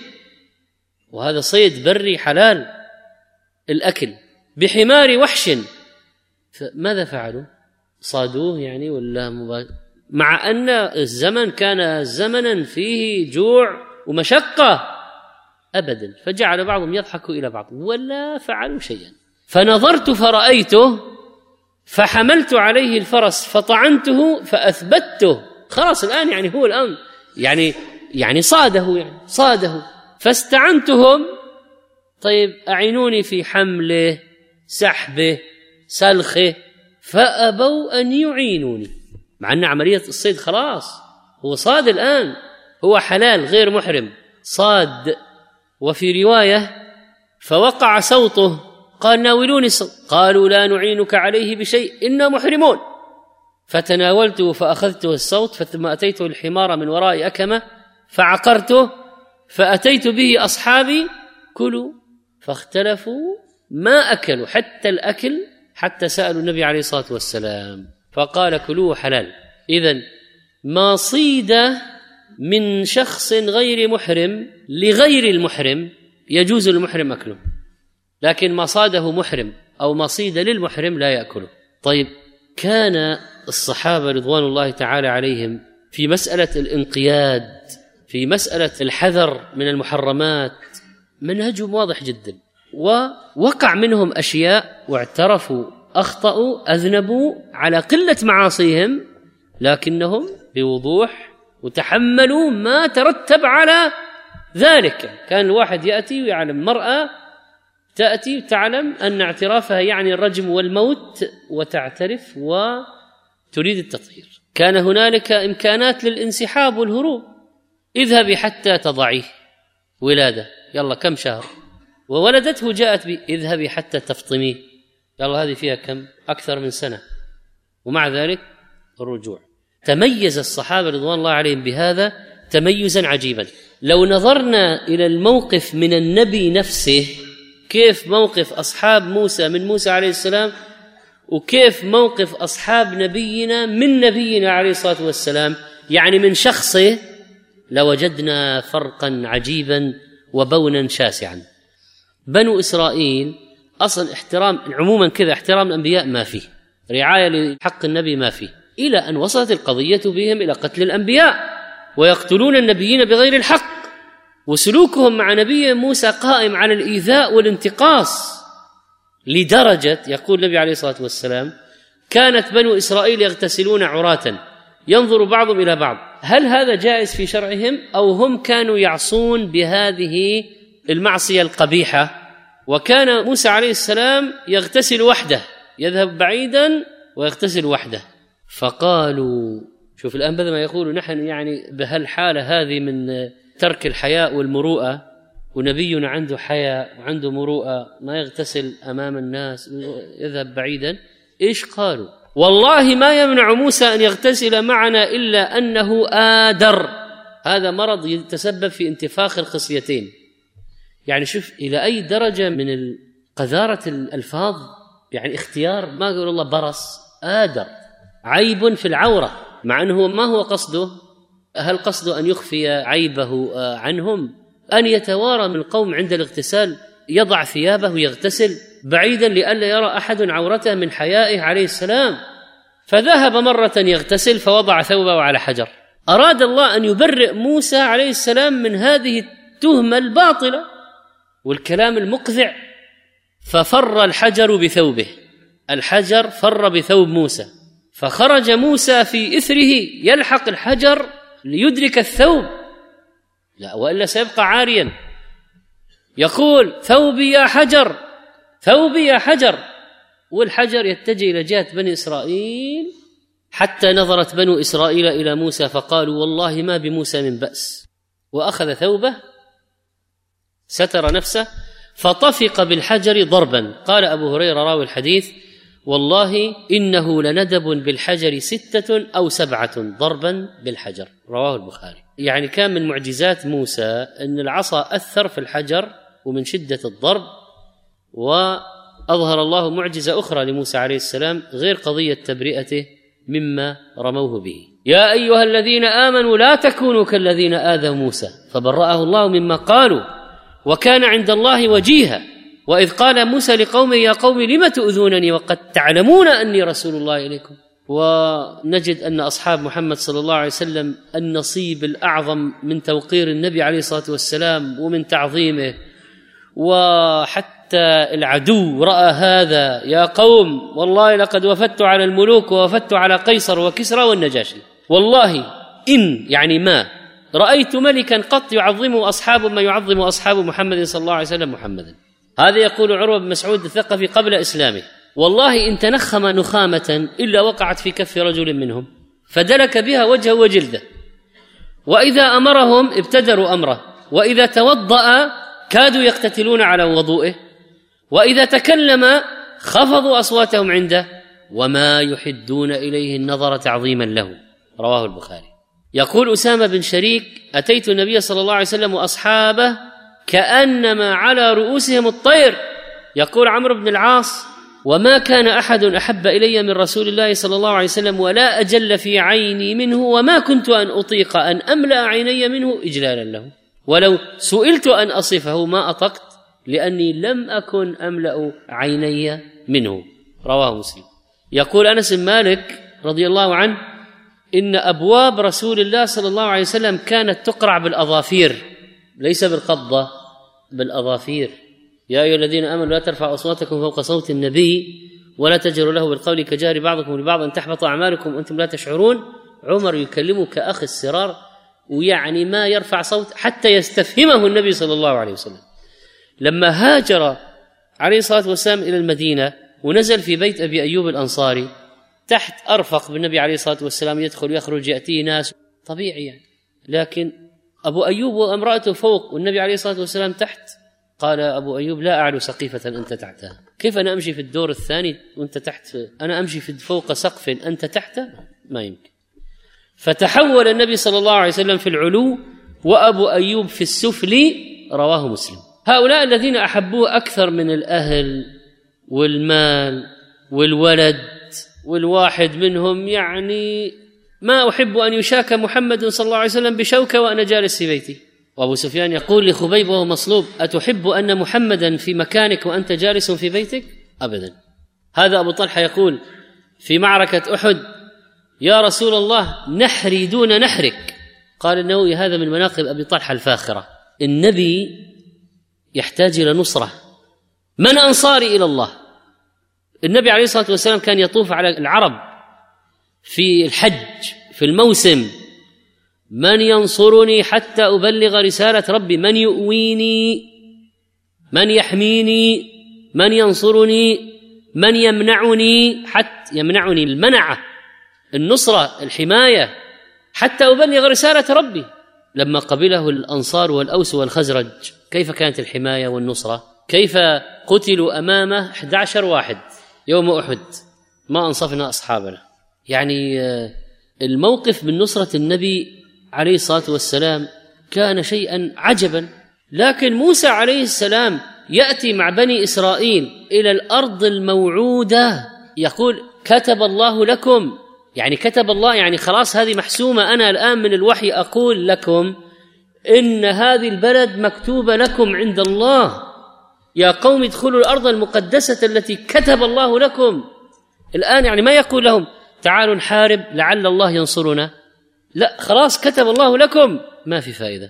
وهذا صيد بري حلال الأكل، بحمار وحش. فماذا فعلوا؟ صادوه يعني ولا مع أن الزمن كان زمنا فيه جوع ومشقة؟ أبدا. فجعل بعضهم يضحك إلى بعض ولا فعلوا شيئا. فنظرت فرأيته فحملت عليه الفرس فطعنته فأثبته. خلاص الآن يعني هو الآن يعني صاده فاستعنتهم: طيب أعينوني في حمله سحبه سلخه، فأبوا أن يعينوني، مع أن عملية الصيد خلاص هو صاد الآن، هو حلال غير محرم صاد. وفي رواية: فوقع صوته، قال: ناولوني الصوت. قالوا: لا نعينك عليه بشيء إنا محرمون. فتناولته فأخذته الصوت، ثم أتيته الحمار من وراء أكمة فعقرته، فأتيت به أصحابي كلوا، فاختلفوا ما أكلوا حتى الأكل، حتى سألوا النبي عليه الصلاة والسلام فقال: كلوه حلال. إذن ما صيد من شخص غير محرم لغير المحرم يجوز للمحرم أكله، لكن ما صاده محرم أو ما صيد للمحرم لا يأكله. طيب، كان الصحابة رضوان الله تعالى عليهم في مسألة الانقياد، في مسألة الحذر من المحرمات، منهجهم واضح جدا، ووقع منهم أشياء واعترفوا أخطأوا أذنبوا على قلة معاصيهم، لكنهم بوضوح وتحملوا ما ترتب على ذلك. كان الواحد يأتي ويعلم مرأة تأتي تعلم أن اعترافها يعني الرجم والموت وتعترف وتريد التطهير. كان هنالك إمكانات للانسحاب والهروب، اذهبي حتى تضعيه ولادة، يلا كم شهر، وولدته جاءت اذهبي حتى تفطميه، يلا هذه فيها كم، أكثر من سنة، ومع ذلك الرجوع. تميز الصحابة رضوان الله عليهم بهذا تميزا عجيبا. لو نظرنا إلى الموقف من النبي نفسه، كيف موقف أصحاب موسى من موسى عليه السلام، وكيف موقف أصحاب نبينا من نبينا عليه الصلاة والسلام، يعني من شخصه، لوجدنا فرقا عجيبا وبونا شاسعا. بنو إسرائيل أصلا احترام عموما كذا، احترام الأنبياء ما فيه، رعاية لحق النبي ما فيه، إلى أن وصلت القضية بهم إلى قتل الأنبياء ويقتلون النبيين بغير الحق، وسلوكهم مع نبي موسى قائم على الإيذاء والانتقاص، لدرجة يقول النبي عليه الصلاة والسلام كانت بنو إسرائيل يغتسلون عراة ينظر بعضهم إلى بعض. هل هذا جائز في شرعهم أو هم كانوا يعصون بهذه المعصية القبيحة؟ وكان موسى عليه السلام يغتسل وحده، يذهب بعيدا ويغتسل وحده. فقالوا شوف الآن بدل ما يقولوا نحن يعني بهالحالة هذه من ترك الحياء والمروءة، ونبينا عنده حياء وعنده مروءة، ما يغتسل أمام الناس، يذهب بعيدا. إيش قالوا؟ والله ما يمنع موسى أن يغتسل معنا إلا أنه آدر، هذا مرض يتسبب في انتفاخ الخصيتين. يعني شوف إلى أي درجة من قذارة الألفاظ، يعني اختيار، ما يقول الله برص، آدر، عيب في العورة، مع أنه ما هو قصده. هل قصده أن يخفي عيبه عنهم؟ أن يتوارى من القوم عند الاغتسال، يضع ثيابه ويغتسل بعيدا لئلا يرى أحد عورته من حيائه عليه السلام. فذهب مرة يغتسل فوضع ثوبه على حجر. أراد الله أن يبرئ موسى عليه السلام من هذه التهمة الباطلة والكلام المقذع، ففر الحجر بثوبه، الحجر فر بثوب موسى، فخرج موسى في إثره يلحق الحجر ليدرك الثوب، لا وإلا سيبقى عاريا. يقول ثوبي يا حجر، ثوبي يا حجر، والحجر يتجه إلى جهة بني إسرائيل، حتى نظرت بنو إسرائيل إلى موسى فقالوا والله ما بموسى من بأس، وأخذ ثوبه ستر نفسه فطفق بالحجر ضربا. قال أبو هريرة راوي الحديث والله إنه لندب بالحجر 6 أو 7 ضربا بالحجر، رواه البخاري. يعني كان من معجزات موسى أن العصا أثر في الحجر ومن شدة الضرب. وأظهر الله معجزة أخرى لموسى عليه السلام غير قضية تبرئته مما رموه به. يا أيها الذين آمنوا لا تكونوا كالذين آذوا موسى فبرأه الله مما قالوا وكان عند الله وجيها. وإذ قال موسى لقومه يا قوم لم تؤذونني وقد تعلمون أني رسول الله إليكم. ونجد أن أصحاب محمد صلى الله عليه وسلم النصيب الأعظم من توقير النبي عليه الصلاة والسلام ومن تعظيمه، وحتى العدو رأى هذا، يا قوم والله لقد وفدت على الملوك ووفدت على قيصر وكسرى والنجاشي، والله إن يعني ما رأيت ملكا قط يعظمه أصحاب ما يعظم أصحاب محمد صلى الله عليه وسلم محمدا. هذا يقول عروة بن مسعود الثقفي قبل إسلامه، والله إن تنخم نخامة إلا وقعت في كف رجل منهم فدلك بها وجهه وجلده، وإذا أمرهم ابتدروا أمره، وإذا توضأ كادوا يقتتلون على وضوئه، وإذا تكلم خفضوا أصواتهم عنده، وما يحدون إليه النظر تعظيما له، رواه البخاري. يقول أسامة بن شريك أتيت النبي صلى الله عليه وسلم وأصحابه كأنما على رؤوسهم الطير. يقول عمرو بن العاص وما كان أحد أحب إلي من رسول الله صلى الله عليه وسلم ولا أجل في عيني منه، وما كنت أن أطيق أن أملأ عيني منه إجلالا له، ولو سئلت أن أصفه ما أطقت لأني لم أكن أملأ عيني منه، رواه مسلم. يقول أنس بن مالك رضي الله عنه إن أبواب رسول الله صلى الله عليه وسلم كانت تقرع بالأظافير، ليس بالقبضة، بالأظافير. يا أيها الذين آمنوا لا ترفعوا أصواتكم فوق صوت النبي ولا تجهروا له بالقول كجهر بعضكم لبعض أن تحبط أعمالكم وأنتم لا تشعرون. عمر يكلمه كأخ السرار، ويعني ما يرفع صوت حتى يستفهمه النبي صلى الله عليه وسلم. لما هاجر عليه الصلاة والسلام إلى المدينة ونزل في بيت أبي أيوب الأنصاري تحت أرفق بالنبي عليه الصلاة والسلام، يدخل يخرج يأتيه ناس طبيعي يعني، لكن أبو أيوب وامرأته فوق والنبي عليه الصلاة والسلام تحت. قال أبو أيوب: لا أعلو سقيفة أنت تحتها، كيف أنا أمشي في الدور الثاني وأنت تحت؟ أنا أمشي فوق سقف أنت تحته؟ ما يمكن. فتحول النبي صلى الله عليه وسلم في العلو وأبو أيوب في السفل، رواه مسلم. هؤلاء الذين أحبوه أكثر من الأهل والمال والولد، والواحد منهم يعني ما أحب أن يشاك محمد صلى الله عليه وسلم بشوكة وأنا جالس في بيتي. وأبو سفيان يقول لخبيب وهو مصلوب: أتحب أن محمدا في مكانك وأنت جالس في بيتك؟ أبدا. هذا أبو طلحة يقول في معركة أحد: يا رسول الله نحري دون نحرك. قال النووي: هذا من مناقب أبي طلحة الفاخرة. النبي يحتاج إلى نصرة. من أنصاري إلى الله؟ النبي عليه الصلاة والسلام كان يطوف على العرب في الحج في الموسم: من ينصرني حتى أبلغ رسالة ربي؟ من يؤويني؟ من يحميني؟ من ينصرني؟ من يمنعني؟ حتى يمنعني المنعة، النصرة، الحماية، حتى أبلغ رسالة ربي. لما قبله الأنصار والأوس والخزرج كيف كانت الحماية والنصرة؟ كيف قتلوا أمامه 11 واحد يوم أحد، ما أنصفنا أصحابنا. يعني الموقف من نصرة النبي عليه الصلاة والسلام كان شيئا عجبا. لكن موسى عليه السلام يأتي مع بني إسرائيل إلى الأرض الموعودة، يقول: كتب الله لكم، يعني كتب الله، يعني خلاص هذه محسومة. أنا الآن من الوحي أقول لكم إن هذه البلد مكتوبة لكم عند الله، يا قوم ادخلوا الأرض المقدسة التي كتب الله لكم. الآن يعني ما يقول لهم تعالوا نحارب لعل الله ينصرنا، لا، خلاص كتب الله لكم، ما في فائدة.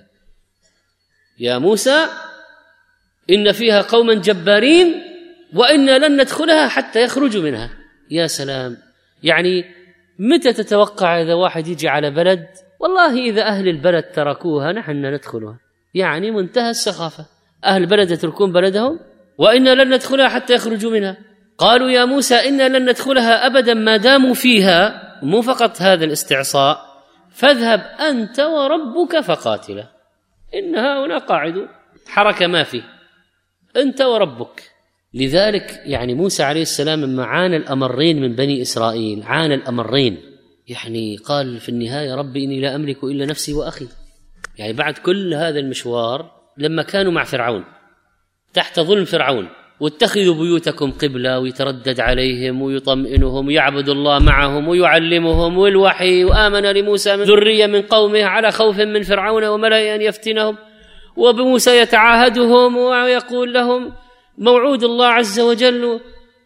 يا موسى إن فيها قوما جبارين وإنا لن ندخلها حتى يخرجوا منها. يا سلام، يعني متى تتوقع إذا واحد يجي على بلد والله إذا أهل البلد تركوها نحن ندخلها؟ يعني منتهى السخافة. أهل البلد يتركون بلدهم وإنا لن ندخلها حتى يخرجوا منها. قالوا يا موسى إنا لن ندخلها أبدا ما داموا فيها، مو فقط هذا الاستعصاء، فاذهب أنت وربك فقاتلا إنها هنا قاعدون، حركة ما في، أنت وربك. لذلك يعني موسى عليه السلام لما عانى الأمرين من بني إسرائيل، عانى الأمرين، يعني قال في النهاية: ربي إني لا أملك إلا نفسي وأخي. يعني بعد كل هذا المشوار لما كانوا مع فرعون تحت ظلم فرعون، واتخذوا بيوتكم قبلة، ويتردد عليهم ويطمئنهم ويعبد الله معهم ويعلمهم والوحي، وآمن لموسى من ذرية من قومه على خوف من فرعون وملئه أن يفتنهم، وبموسى يتعاهدهم ويقول لهم موعود الله عز وجل: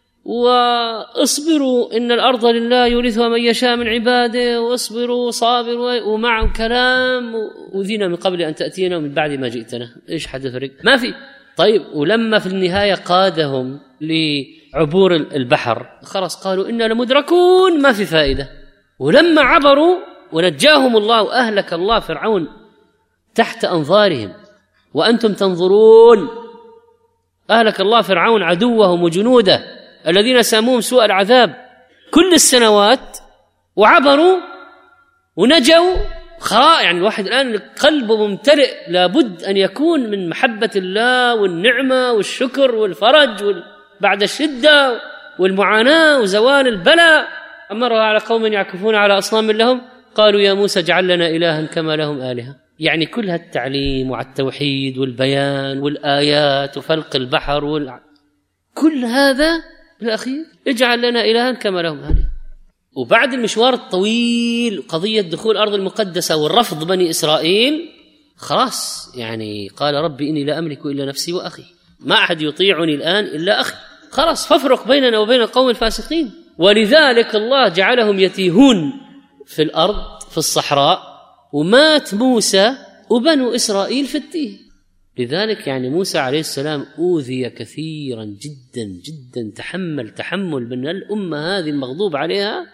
واصبروا إن الأرض لله يورثها من يشاء من عباده، واصبروا صابروا، ومع كلام أذينا من قبل أن تأتينا ومن بعد ما جئتنا. إيش حدث فرق؟ ما في. طيب، ولما في النهاية قادهم لعبور البحر خلاص قالوا إنا لمدركون، ما في فائدة. ولما عبروا ونجاهم الله وأهلك الله فرعون تحت أنظارهم وأنتم تنظرون، أهلك الله فرعون عدوهم وجنوده الذين ساموهم سوء العذاب كل السنوات، وعبروا ونجوا. يعني الواحد الآن قلبه ممتلئ، لابد أن يكون من محبة الله والنعمة والشكر والفرج بعد الشدة والمعاناة وزوال البلاء. أمر على قوم يعكفون على أصنام لهم قالوا يا موسى اجعل لنا إلها كما لهم آلهة. يعني كل هالتعليم وعلى التوحيد والبيان والآيات وفلق البحر كل هذا بالأخير اجعل لنا إلها كما لهم آلهة. وبعد المشوار الطويل، قضية دخول الأرض المقدسة والرفض بني إسرائيل، خلاص يعني قال ربي إني لا أملك إلا نفسي وأخي، ما أحد يطيعني الآن إلا أخي، خلاص فافرق بيننا وبين القوم الفاسقين. ولذلك الله جعلهم يتيهون في الأرض في الصحراء، ومات موسى وبنو إسرائيل في التيه. لذلك يعني موسى عليه السلام أوذي كثيرا جدا جدا، تحمل من الأمة هذه المغضوب عليها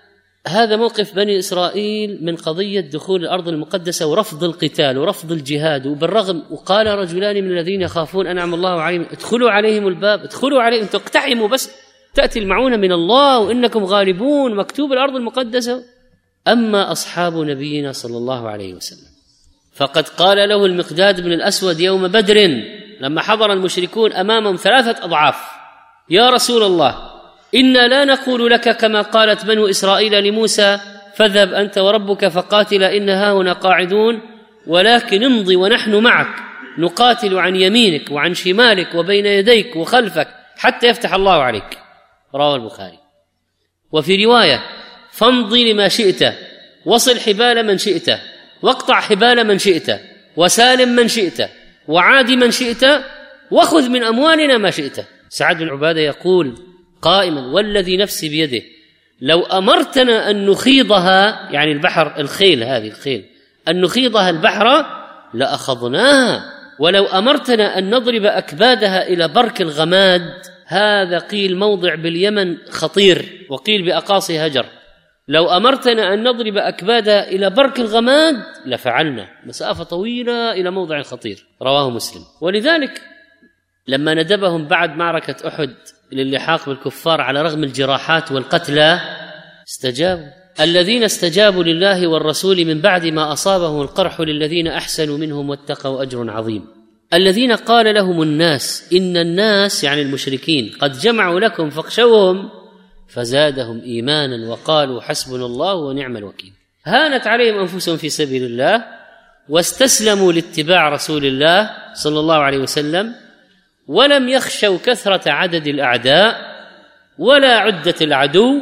هذا موقف بني إسرائيل من قضية دخول الأرض المقدسة ورفض القتال ورفض الجهاد، وبالرغم وقال رجلان من الذين يخافون أنعم الله عليهم ادخلوا عليهم الباب، ادخلوا عليهم، تقتحموا بس تأتي المعونة من الله وإنكم غالبون، مكتوب الأرض المقدسة. أما أصحاب نبينا صلى الله عليه وسلم فقد قال له المقداد بن الأسود يوم بدر لما حضر المشركون أمامهم 3 أضعاف: يا رسول الله، إنا لا نقول لك كما قالت بنو إسرائيل لموسى فاذهب أنت وربك فقاتلا إن هاهنا قاعدون، ولكن امضي ونحن معك نقاتل عن يمينك وعن شمالك وبين يديك وخلفك حتى يفتح الله عليك. رواه البخاري. وفي رواية: فامضي لما شئت، وصل حبال من شئت، واقطع حبال من شئت، وسالم من شئت، وعاد من شئت، وخذ من أموالنا ما شئت. سعد بن عبادة يقول قائما: والذي نفسي بيده لو أمرتنا أن نخيضها، يعني البحر، الخيل، هذه الخيل، أن نخيضها البحر لأخذناها، ولو أمرتنا أن نضرب أكبادها إلى برك الغماد، هذا قيل موضع باليمن خطير وقيل بأقاصي هجر، لو أمرتنا أن نضرب أكبادها إلى برك الغماد لفعلنا، مسافة طويلة إلى موضع خطير. رواه مسلم. ولذلك لما ندبهم بعد معركة أحد للحاق بالكفار على رغم الجراحات والقتلى استجابوا. الذين استجابوا لله والرسول من بعد ما أصابهم القرح للذين أحسنوا منهم واتقوا أجر عظيم. الذين قال لهم الناس إن الناس يعني المشركين قد جمعوا لكم فاخشوهم فزادهم إيمانا وقالوا حسبنا الله ونعم الوكيل. هانت عليهم أنفسهم في سبيل الله واستسلموا لاتباع رسول الله صلى الله عليه وسلم، ولم يخشوا كثرة عدد الأعداء ولا عدة العدو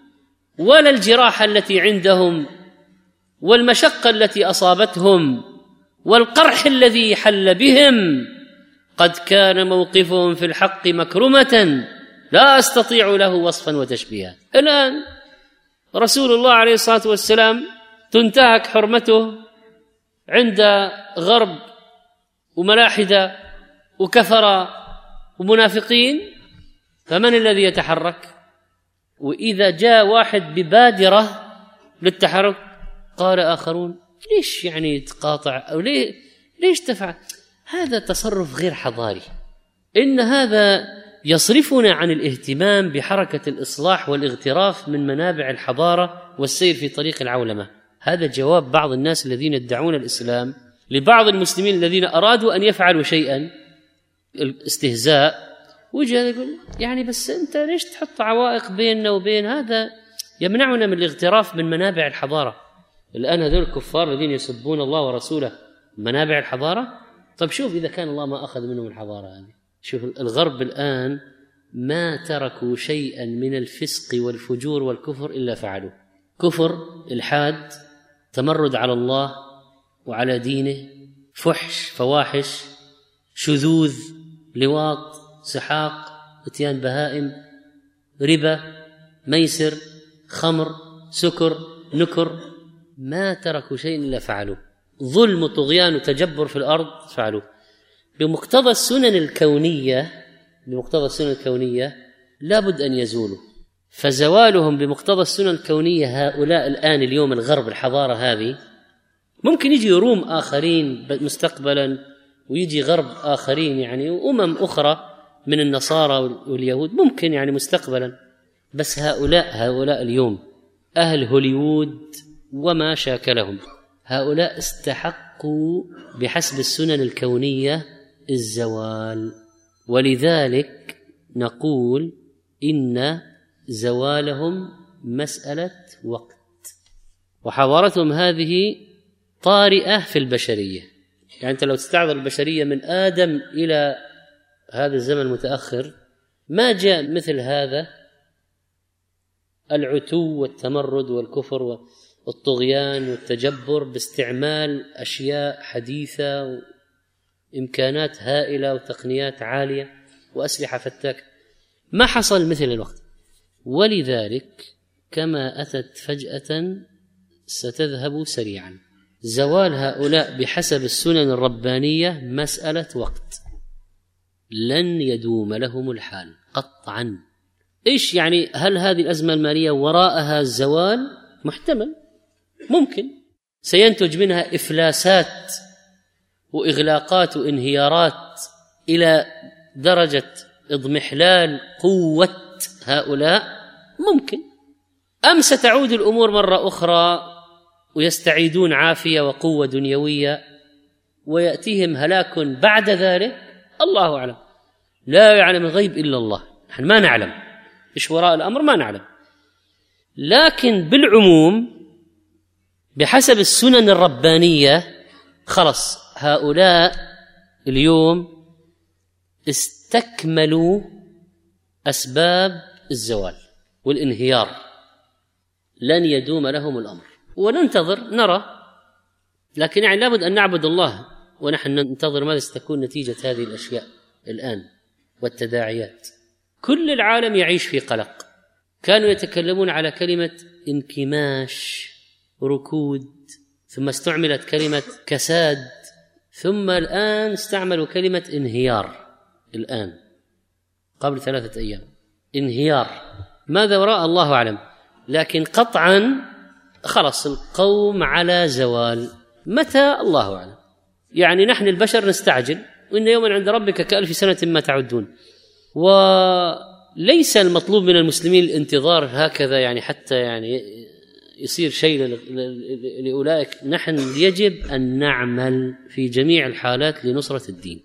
ولا الجراح التي عندهم والمشقة التي أصابتهم والقرح الذي حل بهم. قد كان موقفهم في الحق مكرمة لا أستطيع له وصفا وتشبيها. الآن رسول الله عليه الصلاة والسلام تنتهك حرمته عند غرب وملاحدة وكفر ومنافقين، فمن الذي يتحرك؟ وإذا جاء واحد ببادرة للتحرك قال آخرون ليش يعني تقاطع أو ليش تفعل؟ هذا تصرف غير حضاري. إن هذا يصرفنا عن الاهتمام بحركة الإصلاح والاغتراف من منابع الحضارة والسير في طريق العولمة. هذا جواب بعض الناس الذين يدعون الإسلام لبعض المسلمين الذين أرادوا أن يفعلوا شيئا، الاستهزاء، وجاء يقول يعني بس أنت ليش تحط عوائق بيننا وبين هذا؟ يمنعنا من الاغتراف من منابع الحضارة. الآن هذول الكفار الذين يسبون الله ورسوله منابع الحضارة. طب شوف إذا كان الله ما أخذ منهم الحضارة هذه. شوف الغرب الآن ما تركوا شيئا من الفسق والفجور والكفر إلا فعلوا. كفر، إلحاد، تمرد على الله وعلى دينه، فحش، فواحش، شذوذ، لواط، سحاق، اتيان بهائم، ربا، ميسر، خمر، سكر، نكر، ما تركوا شيء إلا فعلوا. ظلم وطغيان وتجبر في الأرض فعلوا. بمقتضى السنن الكونية لابد أن يزولوا، فزوالهم بمقتضى السنن الكونية هؤلاء الآن اليوم الغرب الحضارة هذه، ممكن يجي روم آخرين مستقبلا ويجي غرب آخرين يعني وأمم أخرى من النصارى واليهود ممكن يعني مستقبلا، بس هؤلاء اليوم أهل هوليوود وما شاكلهم، هؤلاء استحقوا بحسب السنن الكونية الزوال. ولذلك نقول إن زوالهم مسألة وقت، وحضارتهم هذه طارئة في البشرية. يعني أنت لو تستعرض البشرية من آدم إلى هذا الزمن المتأخر ما جاء مثل هذا العتو والتمرد والكفر والطغيان والتجبر باستعمال أشياء حديثة وإمكانات هائلة وتقنيات عالية وأسلحة فتاكة. ما حصل مثل الوقت. ولذلك كما أتت فجأة ستذهب سريعا. زوال هؤلاء بحسب السنن الربانية مسألة وقت، لن يدوم لهم الحال قطعا. إيش يعني؟ هل هذه الأزمة المالية وراءها الزوال؟ محتمل، ممكن سينتج منها إفلاسات وإغلاقات وانهيارات إلى درجة اضمحلال قوة هؤلاء، ممكن. أم ستعود الأمور مرة أخرى ويستعيدون عافية وقوة دنيوية ويأتيهم هلاك بعد ذلك؟ الله أعلم، لا يعلم الغيب إلا الله، نحن ما نعلم إيش وراء الأمر، ما نعلم. لكن بالعموم بحسب السنن الربانية خلص هؤلاء اليوم استكملوا أسباب الزوال والانهيار، لن يدوم لهم الأمر، وننتظر نرى. لكن يعني لابد أن نعبد الله ونحن ننتظر ماذا ستكون نتيجة هذه الأشياء الآن والتداعيات. كل العالم يعيش في قلق. كانوا يتكلمون على كلمة انكماش، ركود، ثم استعملت كلمة كساد، ثم الآن استعملوا كلمة انهيار. الآن قبل 3 أيام انهيار، ماذا وراء الله أعلم، لكن قطعا خلص القوم على زوال. متى؟ الله أعلم. يعني نحن البشر نستعجل، وإن يوما عند ربك كألف سنة ما تعدون، وليس المطلوب من المسلمين الانتظار هكذا يعني حتى يعني يصير شيء لأولئك. نحن يجب أن نعمل في جميع الحالات لنصرة الدين.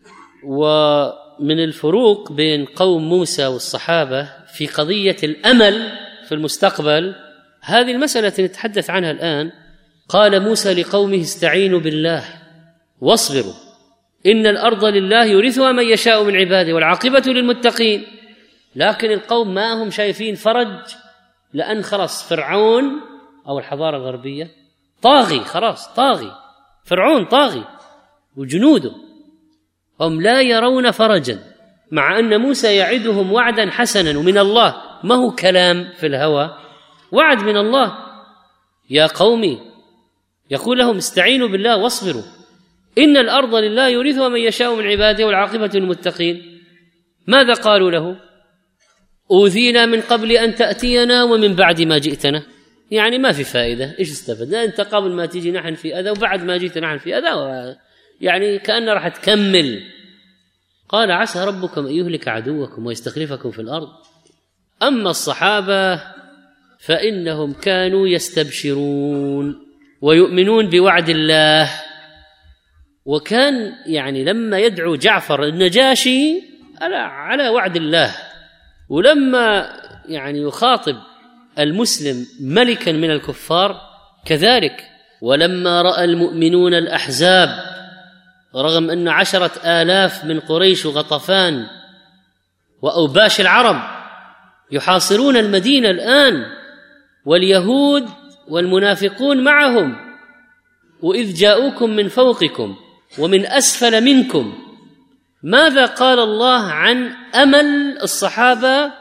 ومن الفروق بين قوم موسى والصحابة في قضية الأمل في المستقبل هذه المسألة التي نتحدث عنها الآن. قال موسى لقومه استعينوا بالله واصبروا إن الأرض لله يورثها من يشاء من عباده والعاقبة للمتقين. لكن القوم ما هم شايفين فرج، لأن خلاص فرعون أو الحضارة الغربية طاغي، خلاص طاغي، فرعون طاغي وجنوده، هم لا يرون فرجا، مع أن موسى يعدهم وعدا حسنا ومن الله، ما هو كلام في الهوى، وعد من الله. يا قومي يقول لهم استعينوا بالله واصبروا إن الأرض لله يورثها من يشاء من عباده والعاقبة للمتقين. ماذا قالوا له؟ أوذينا من قبل أن تأتينا ومن بعد ما جئتنا. يعني ما في فائدة، إيش استفدنا؟ أنت قبل ما تيجي نحن في أذى وبعد ما جئت نحن في أذى، يعني كأنه راح تكمل. قال عسى ربكم أن يهلك عدوكم ويستخلفكم في الأرض. أما الصحابة فإنهم كانوا يستبشرون ويؤمنون بوعد الله. وكان يعني لما يدعو جعفر النجاشي على وعد الله، ولما يعني يخاطب المسلم ملكا من الكفار كذلك. ولما رأى المؤمنون الأحزاب، رغم أن 10,000 من قريش وغطفان وأوباش العرب يحاصرون المدينة الآن، واليهود والمنافقون معهم، وإذ جاءوكم من فوقكم ومن أسفل منكم، ماذا قال الله عن أمل الصحابة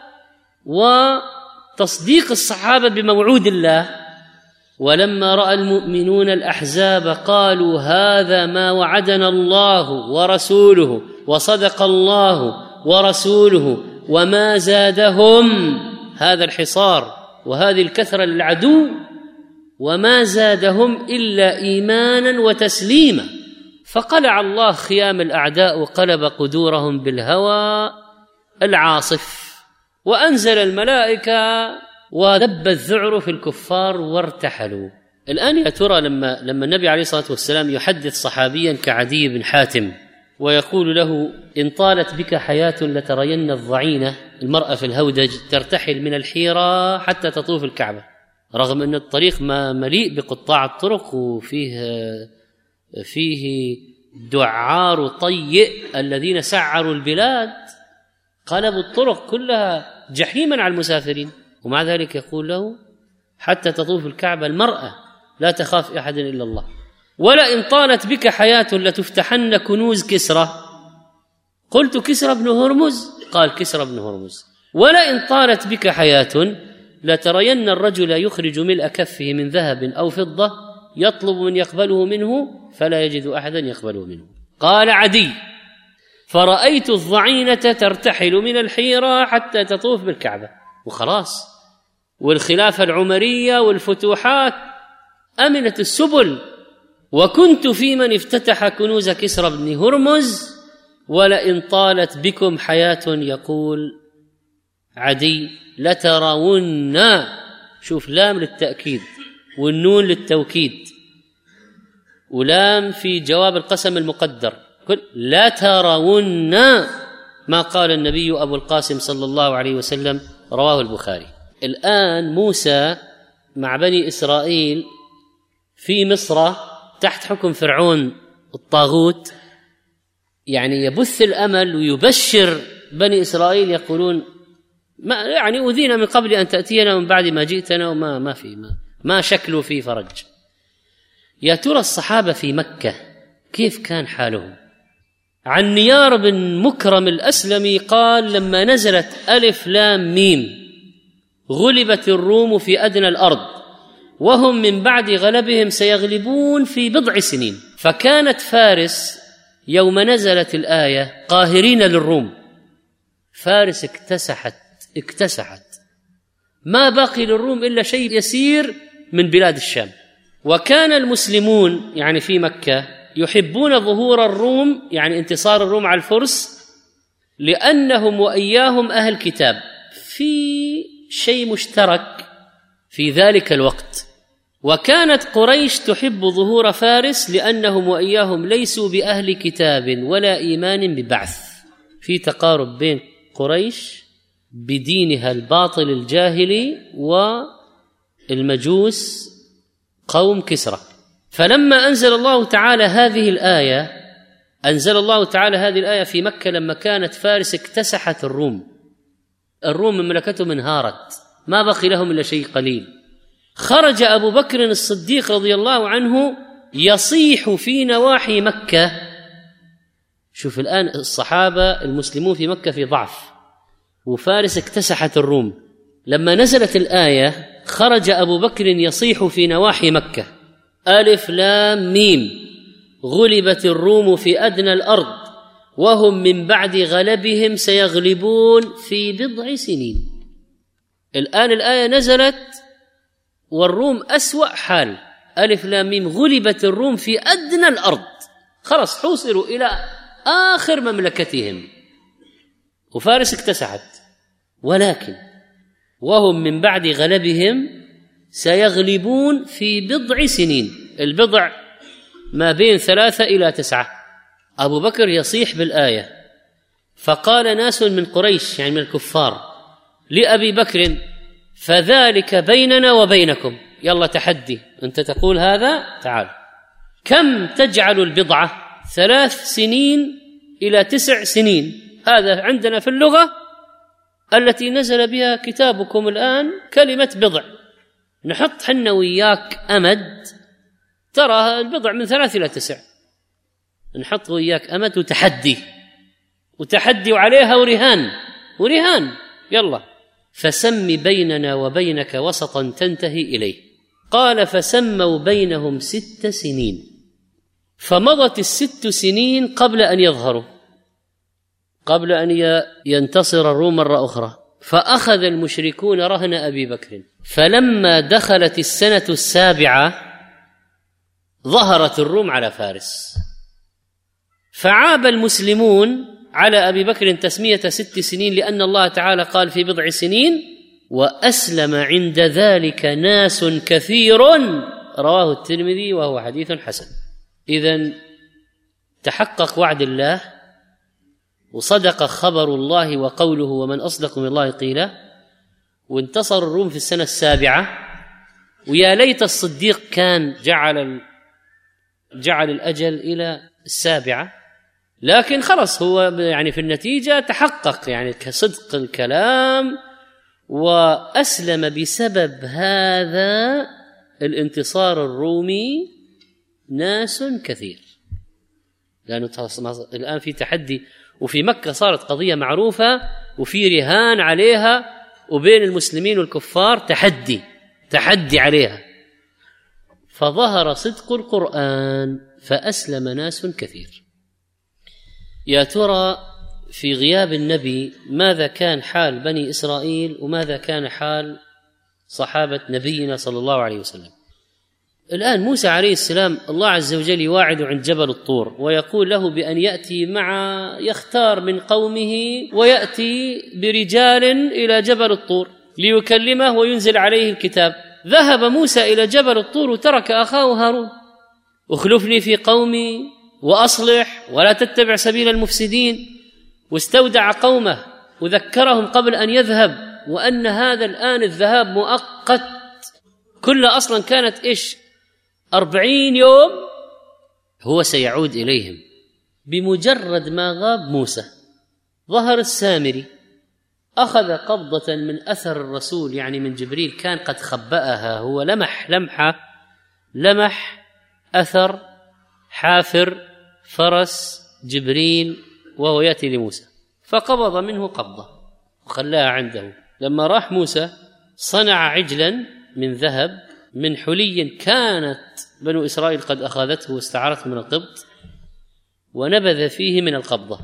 وتصديق الصحابة بموعود الله؟ ولما رأى المؤمنون الأحزاب قالوا هذا ما وعدنا الله ورسوله وصدق الله ورسوله وما زادهم، هذا الحصار وهذه الكثرة للعدو، وما زادهم إلا إيمانا وتسليما. فقلع الله خيام الأعداء وقلب قدورهم بالهوى العاصف، وأنزل الملائكة ودب الذعر في الكفار وارتحلوا. الآن يا ترى لما النبي عليه الصلاة والسلام يحدث صحابيا كعدي بن حاتم ويقول له إن طالت بك حياة لترين الضعينة، المرأة في الهودج، ترتحل من الحيرة حتى تطوف الكعبة، رغم أن الطريق ما مليء بقطاع الطرق وفيه دعار طيء الذين سعروا البلاد، قلبوا الطرق كلها جحيما على المسافرين، ومع ذلك يقول له حتى تطوف الكعبة المرأة لا تخاف أحد إلا الله. ولئن طالت بك حياة لتفتحن كنوز كسرى، قلت كسرى بن هرمز؟ قال كسرى بن هرمز. ولئن طالت بك حياة لترين الرجل يخرج ملء كفه من ذهب أو فضة يطلب من يقبله منه فلا يجد أحدا يقبله منه. قال عدي فرأيت الضعينة ترتحل من الحيرة حتى تطوف بالكعبة، وخلاص والخلافة العمرية والفتوحات أمنت السبل. وكنت في من افتتح كنوز كسرى بن هرمز ولئن طالت بكم حياة، يقول عدي لترون، شوف لام للتأكيد والنون للتوكيد ولام في جواب القسم المقدر، لا ترون ما قال النبي أبو القاسم صلى الله عليه وسلم، رواه البخاري. الآن موسى مع بني إسرائيل في مصر تحت حكم فرعون الطاغوت، يعني يبث الأمل ويبشر بني إسرائيل، يقولون يعني أوذينا من قبل أن تأتينا ومن بعد ما جئتنا وما ما شكلوا في فرج. يا ترى الصحابة في مكة كيف كان حالهم؟ عن نيار بن مكرم الأسلمي قال لما نزلت ألف لام ميم غلبت الروم في أدنى الأرض وهم من بعد غلبهم سيغلبون في بضع سنين، فكانت فارس يوم نزلت الآية قاهرين للروم، فارس اكتسحت ما باقي للروم إلا شيء يسير من بلاد الشام. وكان المسلمون يعني في مكة يحبون ظهور الروم، يعني انتصار الروم على الفرس، لأنهم وإياهم أهل كتاب، في شيء مشترك في ذلك الوقت. وكانت قريش تحب ظهور فارس لأنهم وإياهم ليسوا بأهل كتاب ولا إيمان ببعث، في تقارب بين قريش بدينها الباطل الجاهلي والمجوس قوم كسرى. فلما أنزل الله تعالى هذه الآية في مكة لما كانت فارس اكتسحت الروم مملكتهم انهارت، ما بقي لهم إلا شيء قليل. خرج أبو بكر الصديق رضي الله عنه يصيح في نواحي مكة. شوف الآن الصحابة المسلمون في مكة في ضعف وفارس اكتسحت الروم، لما نزلت الآية خرج أبو بكر يصيح في نواحي مكة ألف لام ميم غلبت الروم في أدنى الأرض وهم من بعد غلبهم سيغلبون في بضع سنين. الآن الآية نزلت والروم أسوأ حال، ألف لام ميم غلبت الروم في أدنى الأرض، خلص حوصلوا إلى آخر مملكتهم وفارس اكتسحت، ولكن وهم من بعد غلبهم سيغلبون في بضع سنين، البضع ما بين 3 إلى 9. أبو بكر يصيح بالآية، فقال ناس من قريش يعني من الكفار لأبي بكر فذلك بيننا وبينكم، يلا تحدي، أنت تقول هذا، تعال كم تجعل البضعة؟ 3 سنين إلى 9 سنين، هذا عندنا في اللغة التي نزل بها كتابكم الآن كلمة بضع، نحط حنا وياك أمد، ترى البضع من 3 إلى 9، نحط وياك أمد وتحدي وعليها ورهان يلا فسم بيننا وبينك وسطا تنتهي إليه. قال فسموا بينهم 6 سنين، فمضت 6 سنين قبل أن يظهروا، قبل أن ينتصر الروم مرة أخرى، فأخذ المشركون رهن أبي بكر، فلما دخلت السنة 7 ظهرت الروم على فارس، فعاب المسلمون على أبي بكر تسمية 6 سنين لأن الله تعالى قال في بضع سنين، وأسلم عند ذلك ناس كثير، رواه الترمذي وهو حديث حسن. إذن تحقق وعد الله وصدق خبر الله وقوله ومن أصدق من الله قيلا، وانتصر الروم في السنة 7، ويا ليت الصديق كان جعل الأجل إلى 7، لكن خلص هو يعني في النتيجة تحقق يعني كصدق الكلام، وأسلم بسبب هذا الانتصار الرومي ناس كثير، لأنه الآن في تحدي، وفي مكة صارت قضية معروفة وفي رهان عليها، وبين المسلمين والكفار تحدي عليها، فظهر صدق القرآن فأسلم ناس كثير. يا ترى في غياب النبي ماذا كان حال بني إسرائيل وماذا كان حال صحابة نبينا صلى الله عليه وسلم. الآن موسى عليه السلام الله عز وجل يواعد عند جبل الطور ويقول له بأن يأتي يختار من قومه ويأتي برجال إلى جبل الطور ليكلمه وينزل عليه الكتاب. ذهب موسى إلى جبل الطور وترك أخاه هارون. اخلفني في قومي وأصلح ولا تتبع سبيل المفسدين، واستودع قومه وذكرهم قبل أن يذهب وأن هذا الآن الذهاب مؤقت. كل أصلا كانت 40 يوم هو سيعود إليهم. بمجرد ما غاب موسى ظهر السامري أخذ قبضة من أثر الرسول، يعني من جبريل، كان قد خبأها، هو لمح أثر حافر فرس جبريل وهو يأتي لموسى، فقبض منه قبضة وخلاها عنده. لما راح موسى صنع عجلا من ذهب من حلي كانت بنو إسرائيل قد أخذته واستعارته من القبط، ونبذ فيه من القبضة.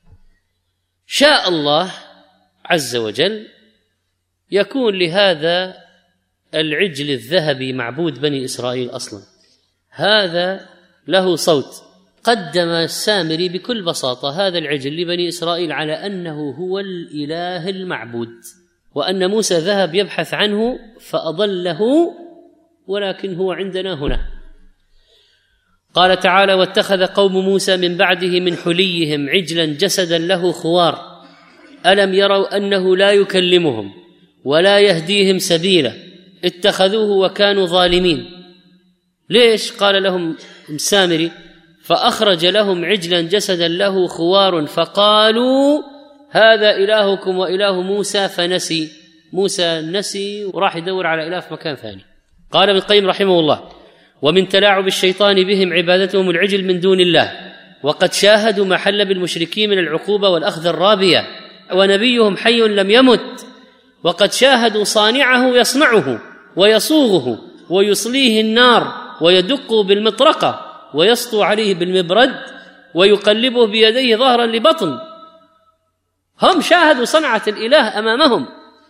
شاء الله عز وجل يكون لهذا العجل الذهبي معبود بني إسرائيل أصلا، هذا له صوت. قدم السامري بكل بساطة هذا العجل لبني إسرائيل على أنه هو الإله المعبود، وأن موسى ذهب يبحث عنه فأضله، ولكن هو عندنا هنا. قال تعالى: واتخذ قوم موسى من بعده من حليهم عجلا جسدا له خوار ألم يروا أنه لا يكلمهم ولا يهديهم سبيلا اتخذوه وكانوا ظالمين. ليش؟ قال لهم السامري: فأخرج لهم عجلا جسدا له خوار فقالوا هذا إلهكم وإله موسى فنسي. موسى نسي وراح يدور على إله في مكان ثاني. قال ابن القيم رحمه الله: ومن تلاعب الشيطان بهم عبادتهم العجل من دون الله، وقد شاهدوا ما حل بالمشركين من العقوبة والأخذ الرابية، ونبيهم حي لم يمت، وقد شاهدوا صانعه يصنعه ويصوغه ويصليه النار ويدق بالمطرقة ويسطو عليه بالمبرد ويقلبه بيديه ظهرا لبطن. هم شاهدوا صنعة الإله أمامهم،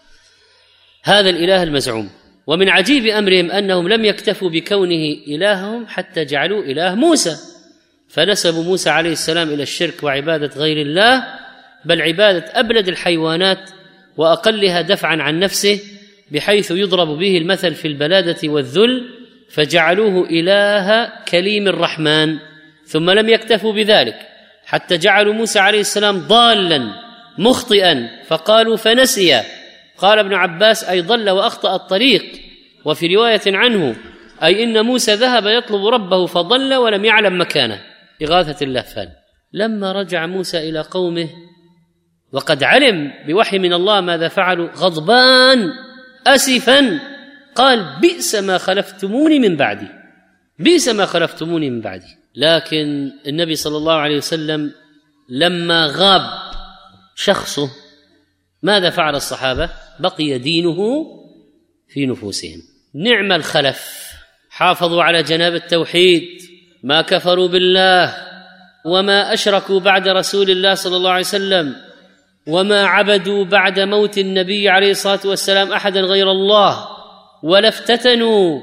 هذا الإله المزعوم. ومن عجيب أمرهم أنهم لم يكتفوا بكونه إلههم حتى جعلوا إله موسى، فنسبوا موسى عليه السلام إلى الشرك وعبادة غير الله، بل عبادة أبلد الحيوانات وأقلها دفعا عن نفسه، بحيث يضرب به المثل في البلادة والذل، فجعلوه إله كليم الرحمن. ثم لم يكتفوا بذلك حتى جعلوا موسى عليه السلام ضالا مخطئا فقالوا فنسي. قال ابن عباس: أي ضل وأخطأ الطريق. وفي رواية عنه: أي إن موسى ذهب يطلب ربه فضل ولم يعلم مكانه، إغاثة اللهفان. لما رجع موسى إلى قومه وقد علم بوحي من الله ماذا فعلوا، غضبان أسفا قال: بئس ما خلفتموني من بعدي، بئس ما خلفتموني من بعدي. لكن النبي صلى الله عليه وسلم لما غاب شخصه ماذا فعل الصحابة؟ بقي دينه في نفوسهم. نعم الخلف، حافظوا على جناب التوحيد، ما كفروا بالله وما أشركوا بعد رسول الله صلى الله عليه وسلم، وما عبدوا بعد موت النبي عليه الصلاة والسلام أحدا غير الله، ولا افتتنوا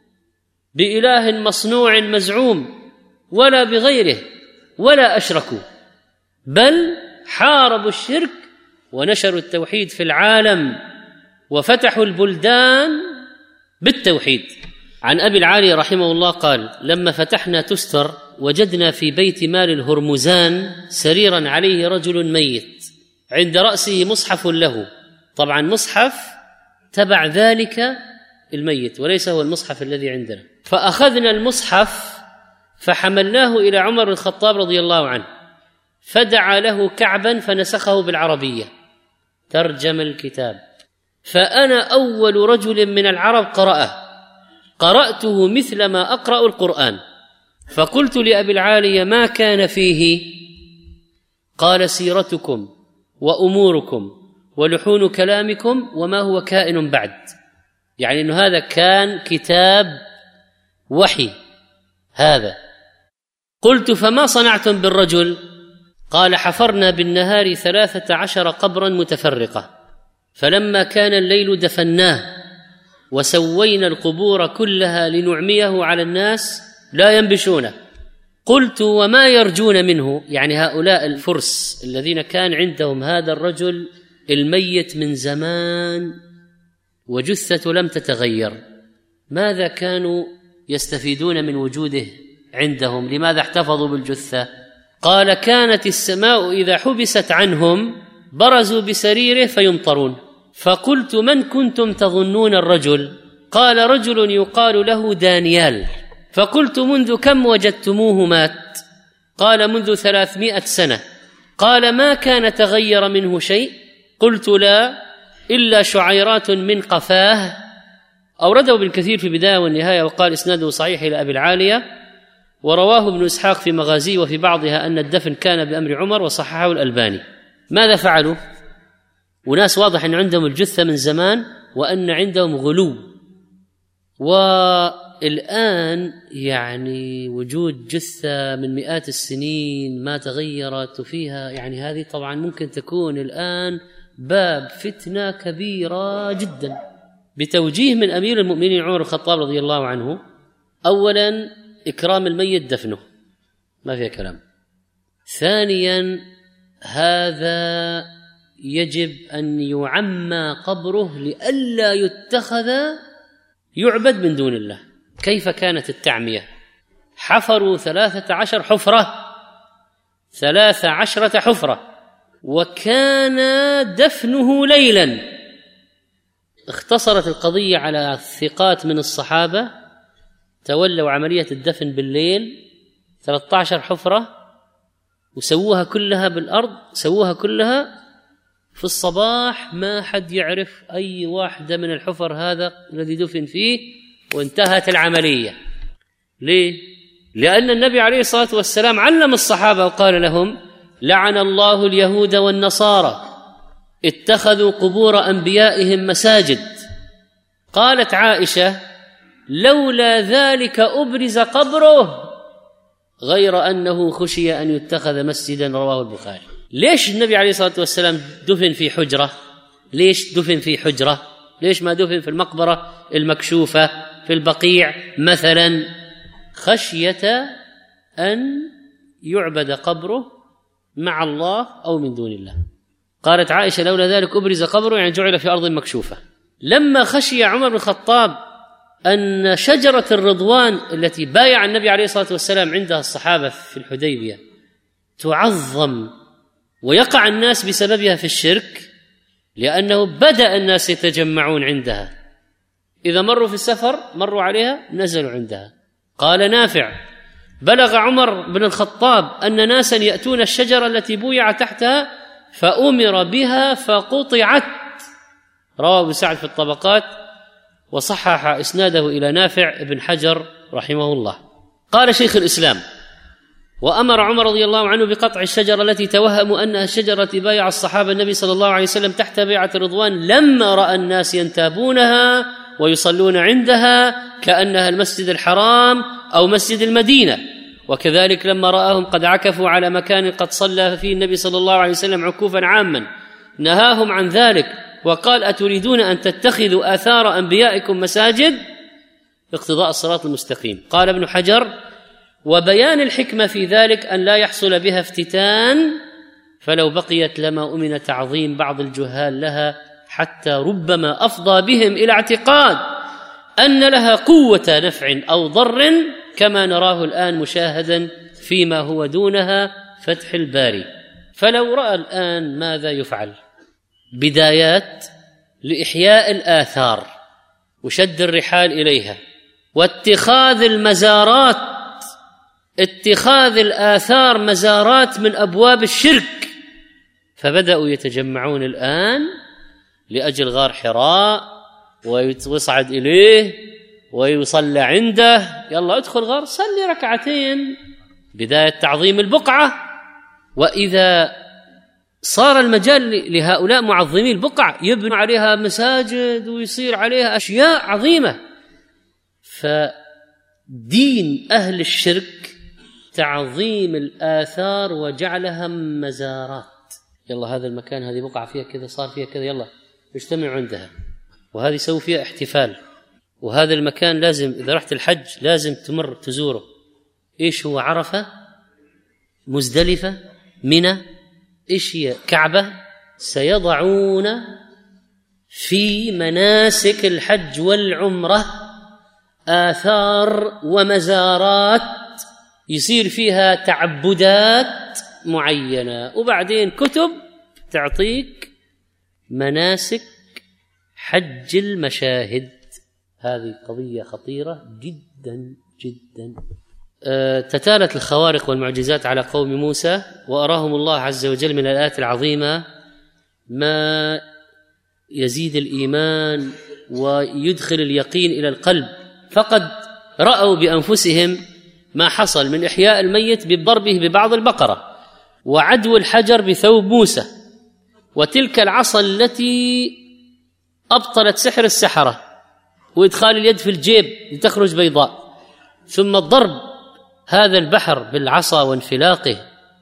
بإله مصنوع مزعوم ولا بغيره، ولا أشركوا، بل حاربوا الشرك ونشروا التوحيد في العالم وفتحوا البلدان بالتوحيد. عن أبي العالي رحمه الله قال: لما فتحنا تستر وجدنا في بيت مال الهرمزان سريرا عليه رجل ميت عند رأسه مصحف له، طبعا مصحف تبع ذلك الميت وليس هو المصحف الذي عندنا. فأخذنا المصحف فحملناه إلى عمر الخطاب رضي الله عنه، فدعا له كعبا فنسخه بالعربية، ترجم الكتاب. فأنا أول رجل من العرب قرأته مثل ما أقرأ القرآن. فقلت لأبي العالي: ما كان فيه؟ قال: سيرتكم وأموركم ولحون كلامكم وما هو كائن بعد، يعني أن هذا كان كتاب وحي هذا. قلت: فما صنعتم بالرجل؟ قال: حفرنا بالنهار 13 قبرا متفرقة، فلما كان الليل دفناه، وسوينا القبور كلها لنعميه على الناس لا ينبشونه. قلت وما يرجون منه؟ يعني هؤلاء الفرس الذين كان عندهم هذا الرجل الميت من زمان وجثته لم تتغير، ماذا كانوا يستفيدون من وجوده عندهم؟ لماذا احتفظوا بالجثة؟ قال كانت السماء إذا حبست عنهم برزوا بسريره فيمطرون. فقلت من كنتم تظنون الرجل؟ قال رجل يقال له دانيال. فقلت منذ كم وجدتموه مات؟ قال منذ 300 سنة. قال ما كان تغير منه شيء؟ قلت لا إلا شعيرات من قفاه. أورده ابن كثير في البداية والنهاية وقال إسناده صحيح إلى أبي العالية، ورواه ابن إسحاق في مغازيه وفي بعضها أن الدفن كان بأمر عمر وصححه الألباني. ماذا فعلوا؟ وناس واضح أن عندهم الجثة من زمان وأن عندهم غلو، والآن يعني وجود جثة من مئات السنين ما تغيرت فيها، يعني هذه طبعا ممكن تكون الآن باب فتنة كبيرة جدا. بتوجيه من أمير المؤمنين عمر الخطاب رضي الله عنه، أولا إكرام الميت دفنه ما فيها كلام. ثانيا هذا يجب أن يعمى قبره لئلا يتخذ يعبد من دون الله. كيف كانت التعمية؟ حفروا 13 حفرة، 13 حفرة، وكان دفنه ليلا. اختصرت القضية على ثقات من الصحابة تولوا عملية الدفن بالليل، 13 حفرة، وسووها كلها بالأرض، سووها كلها. في الصباح ما حد يعرف أي واحدة من الحفر هذا الذي دفن فيه، وانتهت العملية. ليه؟ لأن النبي عليه الصلاة والسلام علم الصحابة وقال لهم لعن الله اليهود والنصارى اتخذوا قبور أنبيائهم مساجد. قالت عائشة لولا ذلك أبرز قبره غير أنه خشي أن يتخذ مسجدا، رواه البخاري. ليش النبي عليه الصلاة والسلام دفن في حجرة؟ ليش دفن في حجرة؟ ليش ما دفن في المقبرة المكشوفة في البقيع مثلا؟ خشية أن يعبد قبره مع الله أو من دون الله. قالت عائشة لولا ذلك أبرز قبره، يعني جعل في أرض مكشوفة. لما خشي عمر بن الخطاب أن شجرة الرضوان التي بايع النبي عليه الصلاة والسلام عندها الصحابة في الحديبية تعظم ويقع الناس بسببها في الشرك، لأنه بدأ الناس يتجمعون عندها، إذا مروا في السفر مروا عليها نزلوا عندها. قال نافع بلغ عمر بن الخطاب أن ناسا يأتون الشجرة التي بويع تحتها فأمر بها فقطعت، رواه ابن سعد في الطبقات وصحح إسناده إلى نافع ابن حجر رحمه الله. قال شيخ الإسلام وأمر عمر رضي الله عنه بقطع الشجرة التي توهموا أنها الشجرة بايع الصحابة النبي صلى الله عليه وسلم تحت بيعة الرضوان، لما رأى الناس ينتابونها ويصلون عندها كأنها المسجد الحرام أو مسجد المدينة. وكذلك لما رآهم قد عكفوا على مكان قد صلى فيه النبي صلى الله عليه وسلم عكوفا عاما نهاهم عن ذلك وقال أتريدون أن تتخذوا آثار أنبيائكم مساجد؟ اقتضاء الصراط المستقيم. قال ابن حجر وبيان الحكمة في ذلك أن لا يحصل بها افتتان، فلو بقيت لما أمن تعظيم بعض الجهال لها، حتى ربما أفضى بهم إلى اعتقاد أن لها قوة نفع أو ضر، كما نراه الآن مشاهدا فيما هو دونها فتح الباري. فلو رأى الآن ماذا يفعل؟ بدايات لإحياء الآثار وشد الرحال إليها واتخاذ المزارات، اتخاذ الآثار مزارات من أبواب الشرك. فبدأوا يتجمعون الآن لأجل غار حراء ويصعد إليه ويصلى عنده، يلا ادخل غار صلي ركعتين، بداية تعظيم البقعة. وإذا صار المجال لهؤلاء معظمي البقع يبنوا عليها مساجد ويصير عليها أشياء عظيمة. فدين أهل الشرك تعظيم الآثار وجعلها مزارات. يلا هذا المكان هذه بقعة فيها كذا صار فيها كذا، يلا اجتمعوا عندها، وهذه سووا فيها احتفال، وهذا المكان لازم إذا رحت الحج لازم تمر تزوره. إيش هو؟ عرفة، مزدلفة، منى، إيش هي؟ كعبة. سيضعون في مناسك الحج والعمرة آثار ومزارات يصير فيها تعبدات معينة، وبعدين كتب تعطيك مناسك حج المشاهد. هذه قضية خطيرة جدا جدا. تتالت الخوارق والمعجزات على قوم موسى، وأراهم الله عز وجل من الآيات العظيمة ما يزيد الإيمان ويدخل اليقين إلى القلب. فقد رأوا بأنفسهم ما حصل من إحياء الميت بضربه ببعض البقرة، وعدو الحجر بثوب موسى، وتلك العصا التي أبطلت سحر السحرة، وإدخال اليد في الجيب لتخرج بيضاء، ثم ضرب هذا البحر بالعصا وانفلاقه،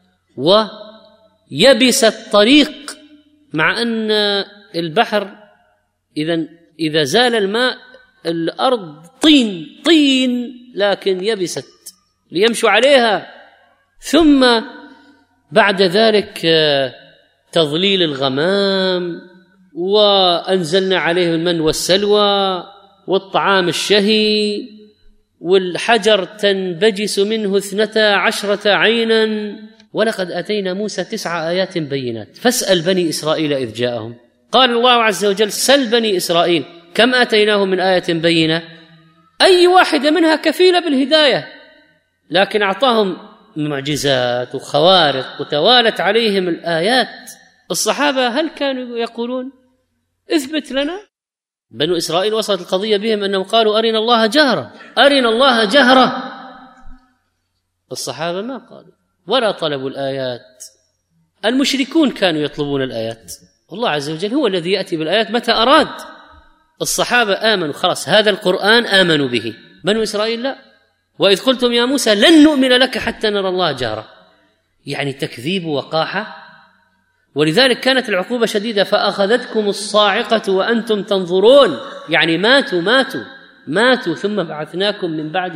ويبس الطريق، مع أن البحر إذا زال الماء الأرض طين لكن يبست ليمشوا عليها. ثم بعد ذلك تظليل الغمام، وأنزلنا عليهم المن والسلوى والطعام الشهي، والحجر تنبجس منه 12 عينا. ولقد آتينا موسى 9 آيات بينات فاسأل بني إسرائيل إذ جاءهم. قال الله عز وجل: سل بني إسرائيل كم آتيناهم من آية بينة، أي واحدة منها كفيلة بالهداية، لكن أعطاهم معجزات وخوارق وتوالت عليهم الآيات. الصحابة هل كانوا يقولون اثبت لنا؟ بنو إسرائيل وصلت القضية بهم أنهم قالوا أرنا الله جهرة، أرنا الله جهرة. الصحابة ما قالوا ولا طلبوا الآيات، المشركون كانوا يطلبون الآيات. الله عز وجل هو الذي يأتي بالآيات متى أراد. الصحابة آمنوا، خلاص هذا القرآن آمنوا به. بنو إسرائيل لا. وإذ قلتم يا موسى لن نؤمن لك حتى نرى الله جهرة، يعني تكذيب وقاحة. ولذلك كانت العقوبة شديدة، فأخذتكم الصاعقة وأنتم تنظرون، يعني ماتوا ثم بعثناكم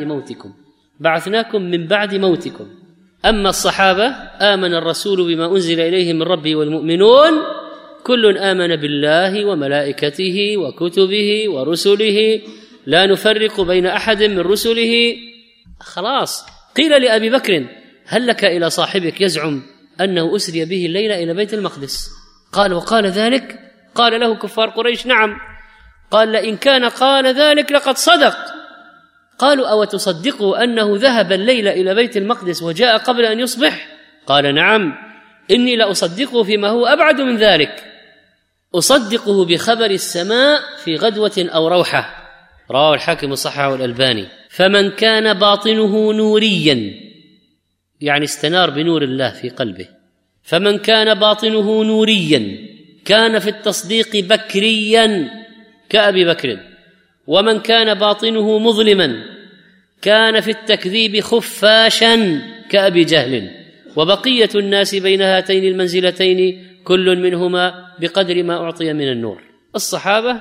من بعد موتكم. أما الصحابة آمن الرسول بما أنزل إليه من ربه والمؤمنون كل آمن بالله وملائكته وكتبه ورسله لا نفرق بين أحد من رسله. خلاص. قيل لأبي بكر: هل لك إلى صاحبك يزعم أنه أسري به الليلة إلى بيت المقدس؟ قال: وقال ذلك؟ قال له كفار قريش: نعم. قال: لئن كان قال ذلك لقد صدق. قالوا: أو تصدقوا أنه ذهب الليلة إلى بيت المقدس وجاء قبل أن يصبح؟ قال: نعم، إني لأصدقه فيما هو أبعد من ذلك، أصدقه بخبر السماء في غدوة أو روحة. رواه الحاكم وصححه الألباني. فمن كان باطنه نوريا، يعني استنار بنور الله في قلبه، فمن كان باطنه نوريا كان في التصديق بكريا كأبي بكر، ومن كان باطنه مظلما كان في التكذيب خفاشا كأبي جهل. وبقية الناس بين هاتين المنزلتين كل منهما بقدر ما أعطي من النور. الصحابة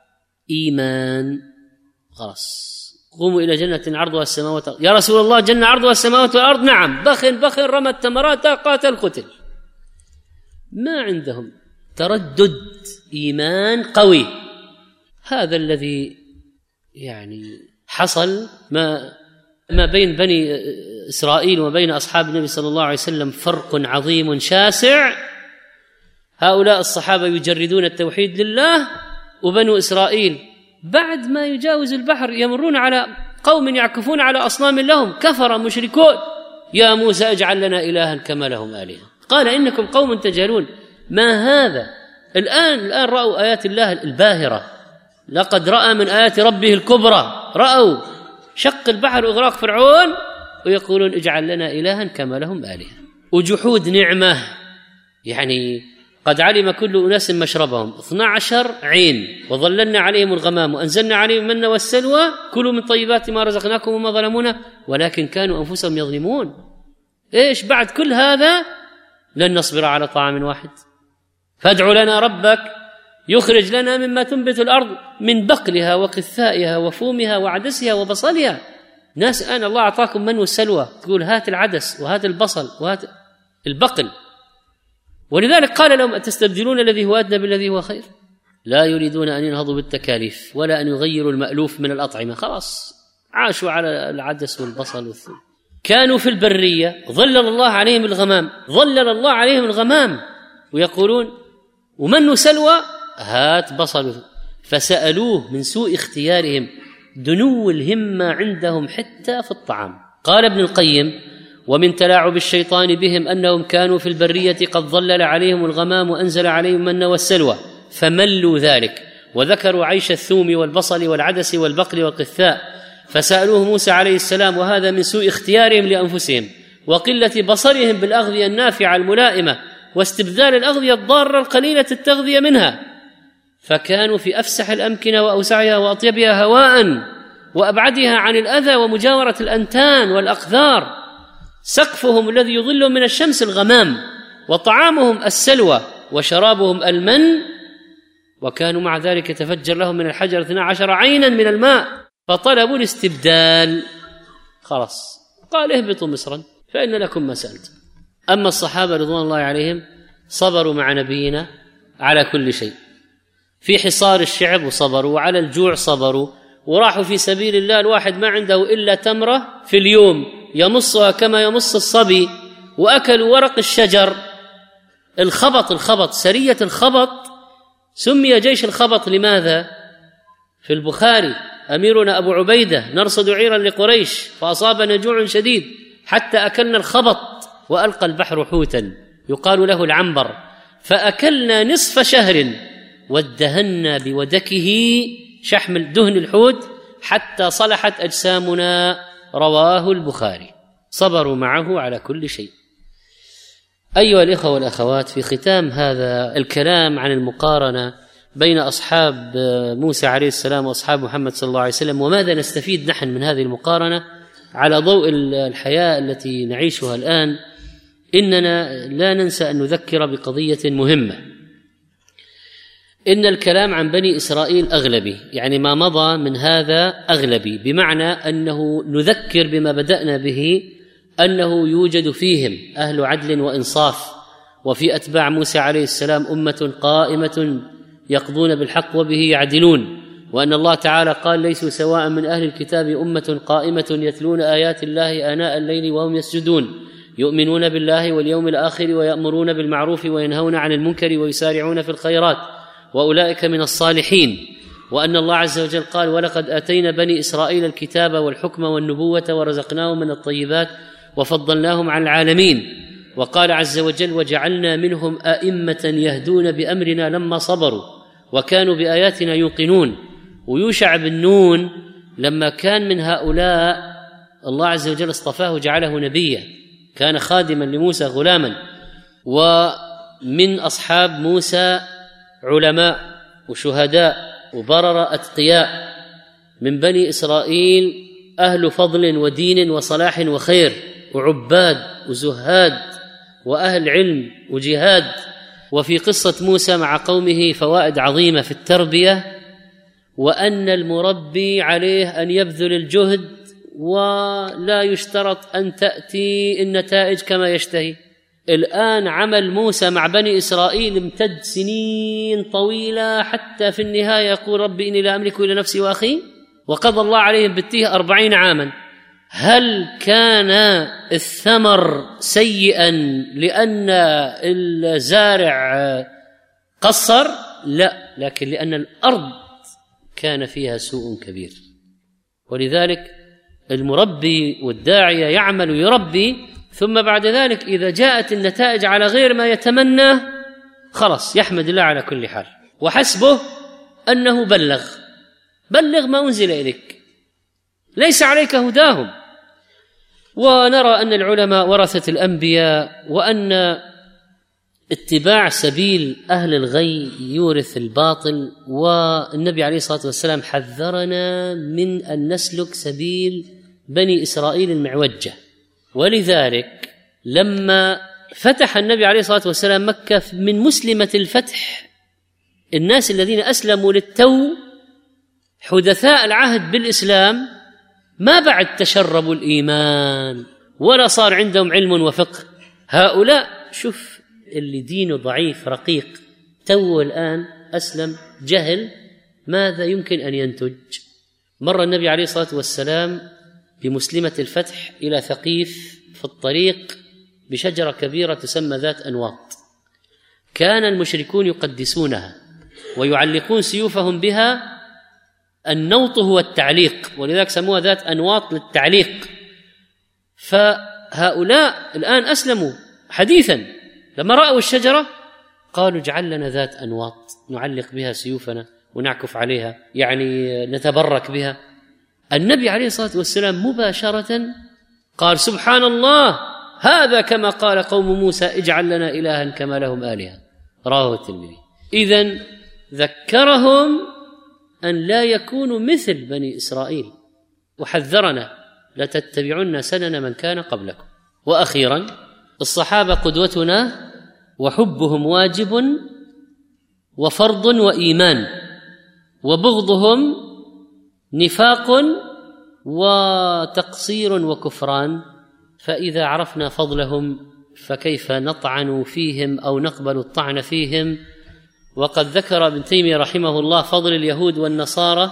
إيمان، خلاص قوموا إلى جنة عرضها السماوات والأرض. يا رسول الله جنة عرضها السماوات والأرض؟ نعم. بخ رمى التمرات قاتل قتل. ما عندهم تردد، إيمان قوي. هذا الذي يعني حصل. ما بين بني إسرائيل وبين أصحاب النبي صلى الله عليه وسلم فرق عظيم شاسع. هؤلاء الصحابة يجردون التوحيد لله، وبنو إسرائيل بعد ما يجاوز البحر يمرون على قوم يعكفون على أصنام لهم، كفر مشركون. يا موسى اجعل لنا إلها كما لهم آلهة. قال: إنكم قوم تجهلون. ما هذا؟ الآن رأوا آيات الله الباهرة. لقد رأى من آيات ربه الكبرى. رأوا شق البحر وإغراق فرعون، ويقولون اجعل لنا إلها كما لهم آلهة. وجحود نعمة، يعني قد علم كل أناس مشربهم، 12 عين، وظللنا عليهم الغمام وأنزلنا عليهم المن والسلوى، كلوا من طيبات ما رزقناكم وما ظلمونا ولكن كانوا أنفسهم يظلمون. إيش بعد كل هذا؟ لن نصبر على طعام واحد، فادع لنا ربك يخرج لنا مما تنبت الأرض من بقلها وقثائها وفومها وعدسها وبصلها. ناس الآن الله أعطاكم من والسلوى، تقول هات العدس وهات البصل وهات البقل. ولذلك قال لهم أتستبدلون الذي هو أدنى بالذي هو خير. لا يريدون أن ينهضوا بالتكاليف ولا أن يغيروا المألوف من الأطعمة، خلاص عاشوا على العدس والبصل والثوم. كانوا في البرية ظلل الله عليهم الغمام، ظلل الله عليهم الغمام، ويقولون ومن وسلوى هات بصل. فسألوه من سوء اختيارهم، دنو الهمة عندهم حتى في الطعام. قال ابن القيم: ومن تلاعب الشيطان بهم أنهم كانوا في البرية قد ظلل عليهم الغمام وأنزل عليهم من والسلوى فملوا ذلك، وذكروا عيش الثوم والبصل والعدس والبقل والقثاء، فسألوه موسى عليه السلام، وهذا من سوء اختيارهم لأنفسهم وقلة بصرهم بالأغذية النافعة الملائمة واستبدال الأغذية الضارة القليلة التغذية منها، فكانوا في أفسح الأمكنة وأوسعها وأطيبها هواء وأبعدها عن الأذى ومجاورة الأنتان والأقذار. سقفهم الذي يظلهم من الشمس الغمام، وطعامهم السلوى، وشرابهم المن، وكانوا مع ذلك يتفجر لهم من الحجر 12 عينا من الماء، فطلبوا الاستبدال. خلاص قال اهبطوا مصرا فإن لكم ما سألتم. أما الصحابة رضوان الله عليهم صبروا مع نبينا على كل شيء، في حصار الشعب وصبروا، وعلى الجوع صبروا، وراحوا في سبيل الله. الواحد ما عنده إلا تمرة في اليوم يمصها كما يمص الصبي، وأكلوا ورق الشجر. الخبط سرية الخبط سمي جيش الخبط. لماذا؟ في البخاري: أميرنا أبو عبيدة نرصد عيرا لقريش فأصابنا جوع شديد حتى أكلنا الخبط، وألقى البحر حوتا يقال له العنبر، فأكلنا نصف شهر وادهنا بودكه شحم دهن الحوت حتى صلحت أجسامنا. رواه البخاري. صبروا معه على كل شيء. أيها الإخوة والأخوات، في ختام هذا الكلام عن المقارنة بين أصحاب موسى عليه السلام وأصحاب محمد صلى الله عليه وسلم، وماذا نستفيد نحن من هذه المقارنة على ضوء الحياة التي نعيشها الآن، إننا لا ننسى أن نذكر بقضية مهمة. إن الكلام عن بني إسرائيل أغلبي، يعني ما مضى من هذا أغلبي، بمعنى أنه نذكر بما بدأنا به، أنه يوجد فيهم أهل عدل وإنصاف، وفي أتباع موسى عليه السلام أمة قائمة يقضون بالحق وبه يعدلون، وأن الله تعالى قال: ليسوا سواء من أهل الكتاب أمة قائمة يتلون آيات الله آناء الليل وهم يسجدون يؤمنون بالله واليوم الآخر ويأمرون بالمعروف وينهون عن المنكر ويسارعون في الخيرات وأولئك من الصالحين. وأن الله عز وجل قال: ولقد آتينا بني إسرائيل الكتاب والحكم والنبوة ورزقناهم من الطيبات وفضلناهم على العالمين. وقال عز وجل: وجعلنا منهم أئمة يهدون بأمرنا لما صبروا وكانوا بآياتنا يوقنون. ويوشع بن نون لما كان من هؤلاء الله عز وجل اصطفاه وجعله نبيا، كان خادما لموسى غلاما. ومن أصحاب موسى علماء وشهداء وبرر أتقياء، من بني إسرائيل أهل فضل ودين وصلاح وخير وعباد وزهاد وأهل علم وجهاد. وفي قصة موسى مع قومه فوائد عظيمة في التربية، وأن المربي عليه أن يبذل الجهد ولا يشترط أن تأتي النتائج كما يشتهي. الآن عمل موسى مع بني إسرائيل امتد سنين طويلة، حتى في النهاية يقول: ربي إني لا أملك إلا نفسي وأخي، وقضى الله عليهم بالتيه 40 عاما. هل كان الثمر سيئا لأن الزارع قصر؟ لا، لكن لأن الأرض كان فيها سوء كبير. ولذلك المربي والداعية يعمل يربي، ثم بعد ذلك إذا جاءت النتائج على غير ما يتمنى خلاص يحمد الله على كل حال، وحسبه أنه بلغ ما أنزل إليك، ليس عليك هداهم. ونرى أن العلماء ورثة الأنبياء، وأن اتباع سبيل أهل الغي يورث الباطل، والنبي عليه الصلاة والسلام حذرنا من أن نسلك سبيل بني إسرائيل المعوجة. ولذلك لما فتح النبي عليه الصلاة والسلام مكة من مسلمة الفتح الناس الذين أسلموا للتو حدثاء العهد بالإسلام ما بعد تشربوا الإيمان ولا صار عندهم علم وفقه. هؤلاء شوف اللي دينه ضعيف رقيق تو الآن أسلم جهل، ماذا يمكن أن ينتج؟ مر النبي عليه الصلاة والسلام بمسلمة الفتح إلى ثقيف في الطريق بشجرة كبيرة تسمى ذات أنواط، كان المشركون يقدسونها ويعلقون سيوفهم بها. النوط هو التعليق، ولذلك سموها ذات أنواط للتعليق. فهؤلاء الآن أسلموا حديثا، لما رأوا الشجرة قالوا اجعل لنا ذات أنواط نعلق بها سيوفنا ونعكف عليها، يعني نتبرك بها. النبي عليه الصلاة والسلام مباشرة قال سبحان الله، هذا كما قال قوم موسى اجعل لنا إلها كما لهم آلهة، رواه الترمذي. إذن ذكرهم أن لا يكونوا مثل بني إسرائيل، وحذرنا لتتبعن سنن من كان قبلكم. وأخيرا الصحابة قدوتنا، وحبهم واجب وفرض وإيمان، وبغضهم نفاق وتقصير وكفران. فإذا عرفنا فضلهم فكيف نطعن فيهم أو نقبل الطعن فيهم؟ وقد ذكر ابن تيمية رحمه الله فضل اليهود والنصارى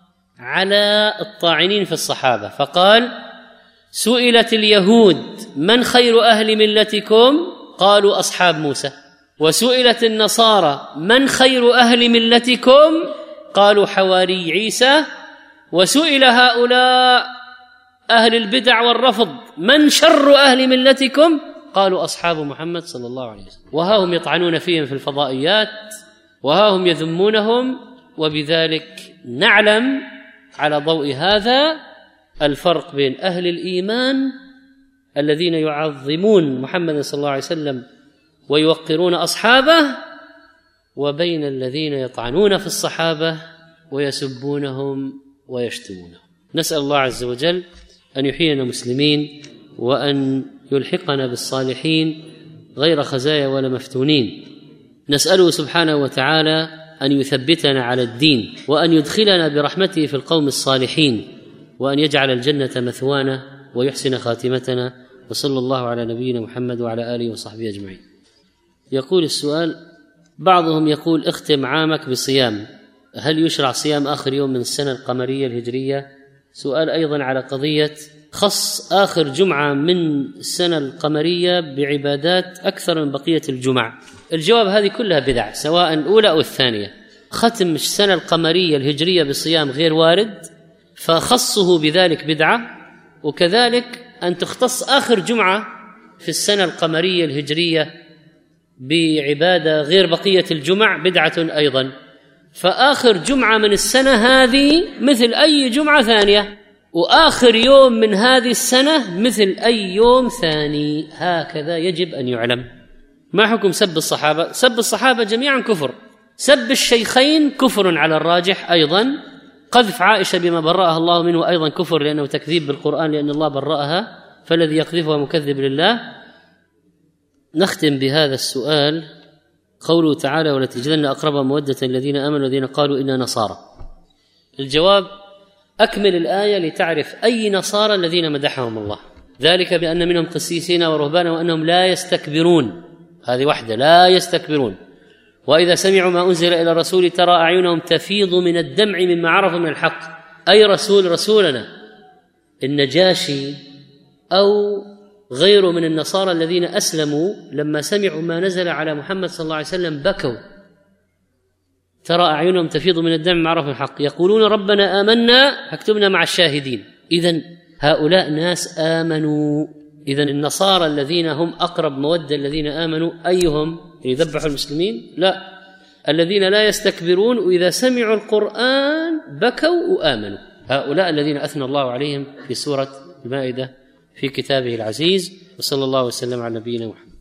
على الطاعنين في الصحابة، فقال سئلت اليهود من خير أهل ملتكم؟ قالوا أصحاب موسى. وسئلت النصارى من خير أهل ملتكم؟ قالوا حواري عيسى. وسئل هؤلاء أهل البدع والرفض من شر أهل ملتكم؟ قالوا أصحاب محمد صلى الله عليه وسلم. وها هم يطعنون فيهم في الفضائيات، وها هم يذمونهم. وبذلك نعلم على ضوء هذا الفرق بين أهل الإيمان الذين يعظمون محمد صلى الله عليه وسلم ويوقرون أصحابه، وبين الذين يطعنون في الصحابة ويسبونهم ويشتمونهم. نسأل الله عز وجل أن يحيينا مسلمين، وأن يلحقنا بالصالحين غير خزايا ولا مفتونين. نسأله سبحانه وتعالى أن يثبتنا على الدين، وأن يدخلنا برحمته في القوم الصالحين، وأن يجعل الجنة مثوانا ويحسن خاتمتنا. وصلى الله على نبينا محمد وعلى آله وصحبه أجمعين. يقول السؤال: بعضهم يقول اختم عامك بصيام، هل يشرع صيام آخر يوم من السنة القمرية الهجرية؟ سؤال أيضا على قضية خص آخر جمعة من السنة القمرية بعبادات أكثر من بقية الجمع. الجواب هذه كلها بدع، سواء الأولى أو الثانية. ختم السنة القمرية الهجرية بصيام غير وارد، فخصه بذلك بدعة. وكذلك أن تختص آخر جمعة في السنة القمرية الهجرية بعبادة غير بقية الجمع بدعة أيضا. فآخر جمعة من السنة هذه مثل أي جمعة ثانية، وآخر يوم من هذه السنة مثل أي يوم ثاني، هكذا يجب أن يعلم. ما حكم سب الصحابة؟ سب الصحابة جميعا كفر، سب الشيخين كفر على الراجح أيضا، قذف عائشة بما برأها الله منه أيضا كفر، لأنه تكذيب بالقرآن لأن الله برأها، فالذي يقذفها مكذب لله. نختم بهذا السؤال: قوله تعالى: ولتجدن أقرب مودة الذين آمنوا الذين قالوا إنا نصارى. الجواب: أكمل الآية لتعرف أي نصارى الذين مدحهم الله، ذلك بأن منهم قسيسين ورهبانا وأنهم لا يستكبرون، هذه وحدة، لا يستكبرون. وإذا سمعوا ما أنزل إلى الرسول ترى أعينهم تفيض من الدمع مما عرفوا من الحق. أي رسولنا النجاشي أو غيره من النصارى الذين أسلموا لما سمعوا ما نزل على محمد صلى الله عليه وسلم بكوا، ترى أعينهم تفيض من الدمع مما عرفوا من الحق، يقولون ربنا آمنا فاكتبنا مع الشاهدين. إذن هؤلاء ناس آمنوا. إذن النصارى الذين هم أقرب مودة الذين آمنوا أيهم؟ يذبحوا المسلمين؟ لا، الذين لا يستكبرون وإذا سمعوا القرآن بكوا وآمنوا، هؤلاء الذين أثنى الله عليهم في سورة المائدة في كتابه العزيز. وصلى الله وسلم على نبينا محمد.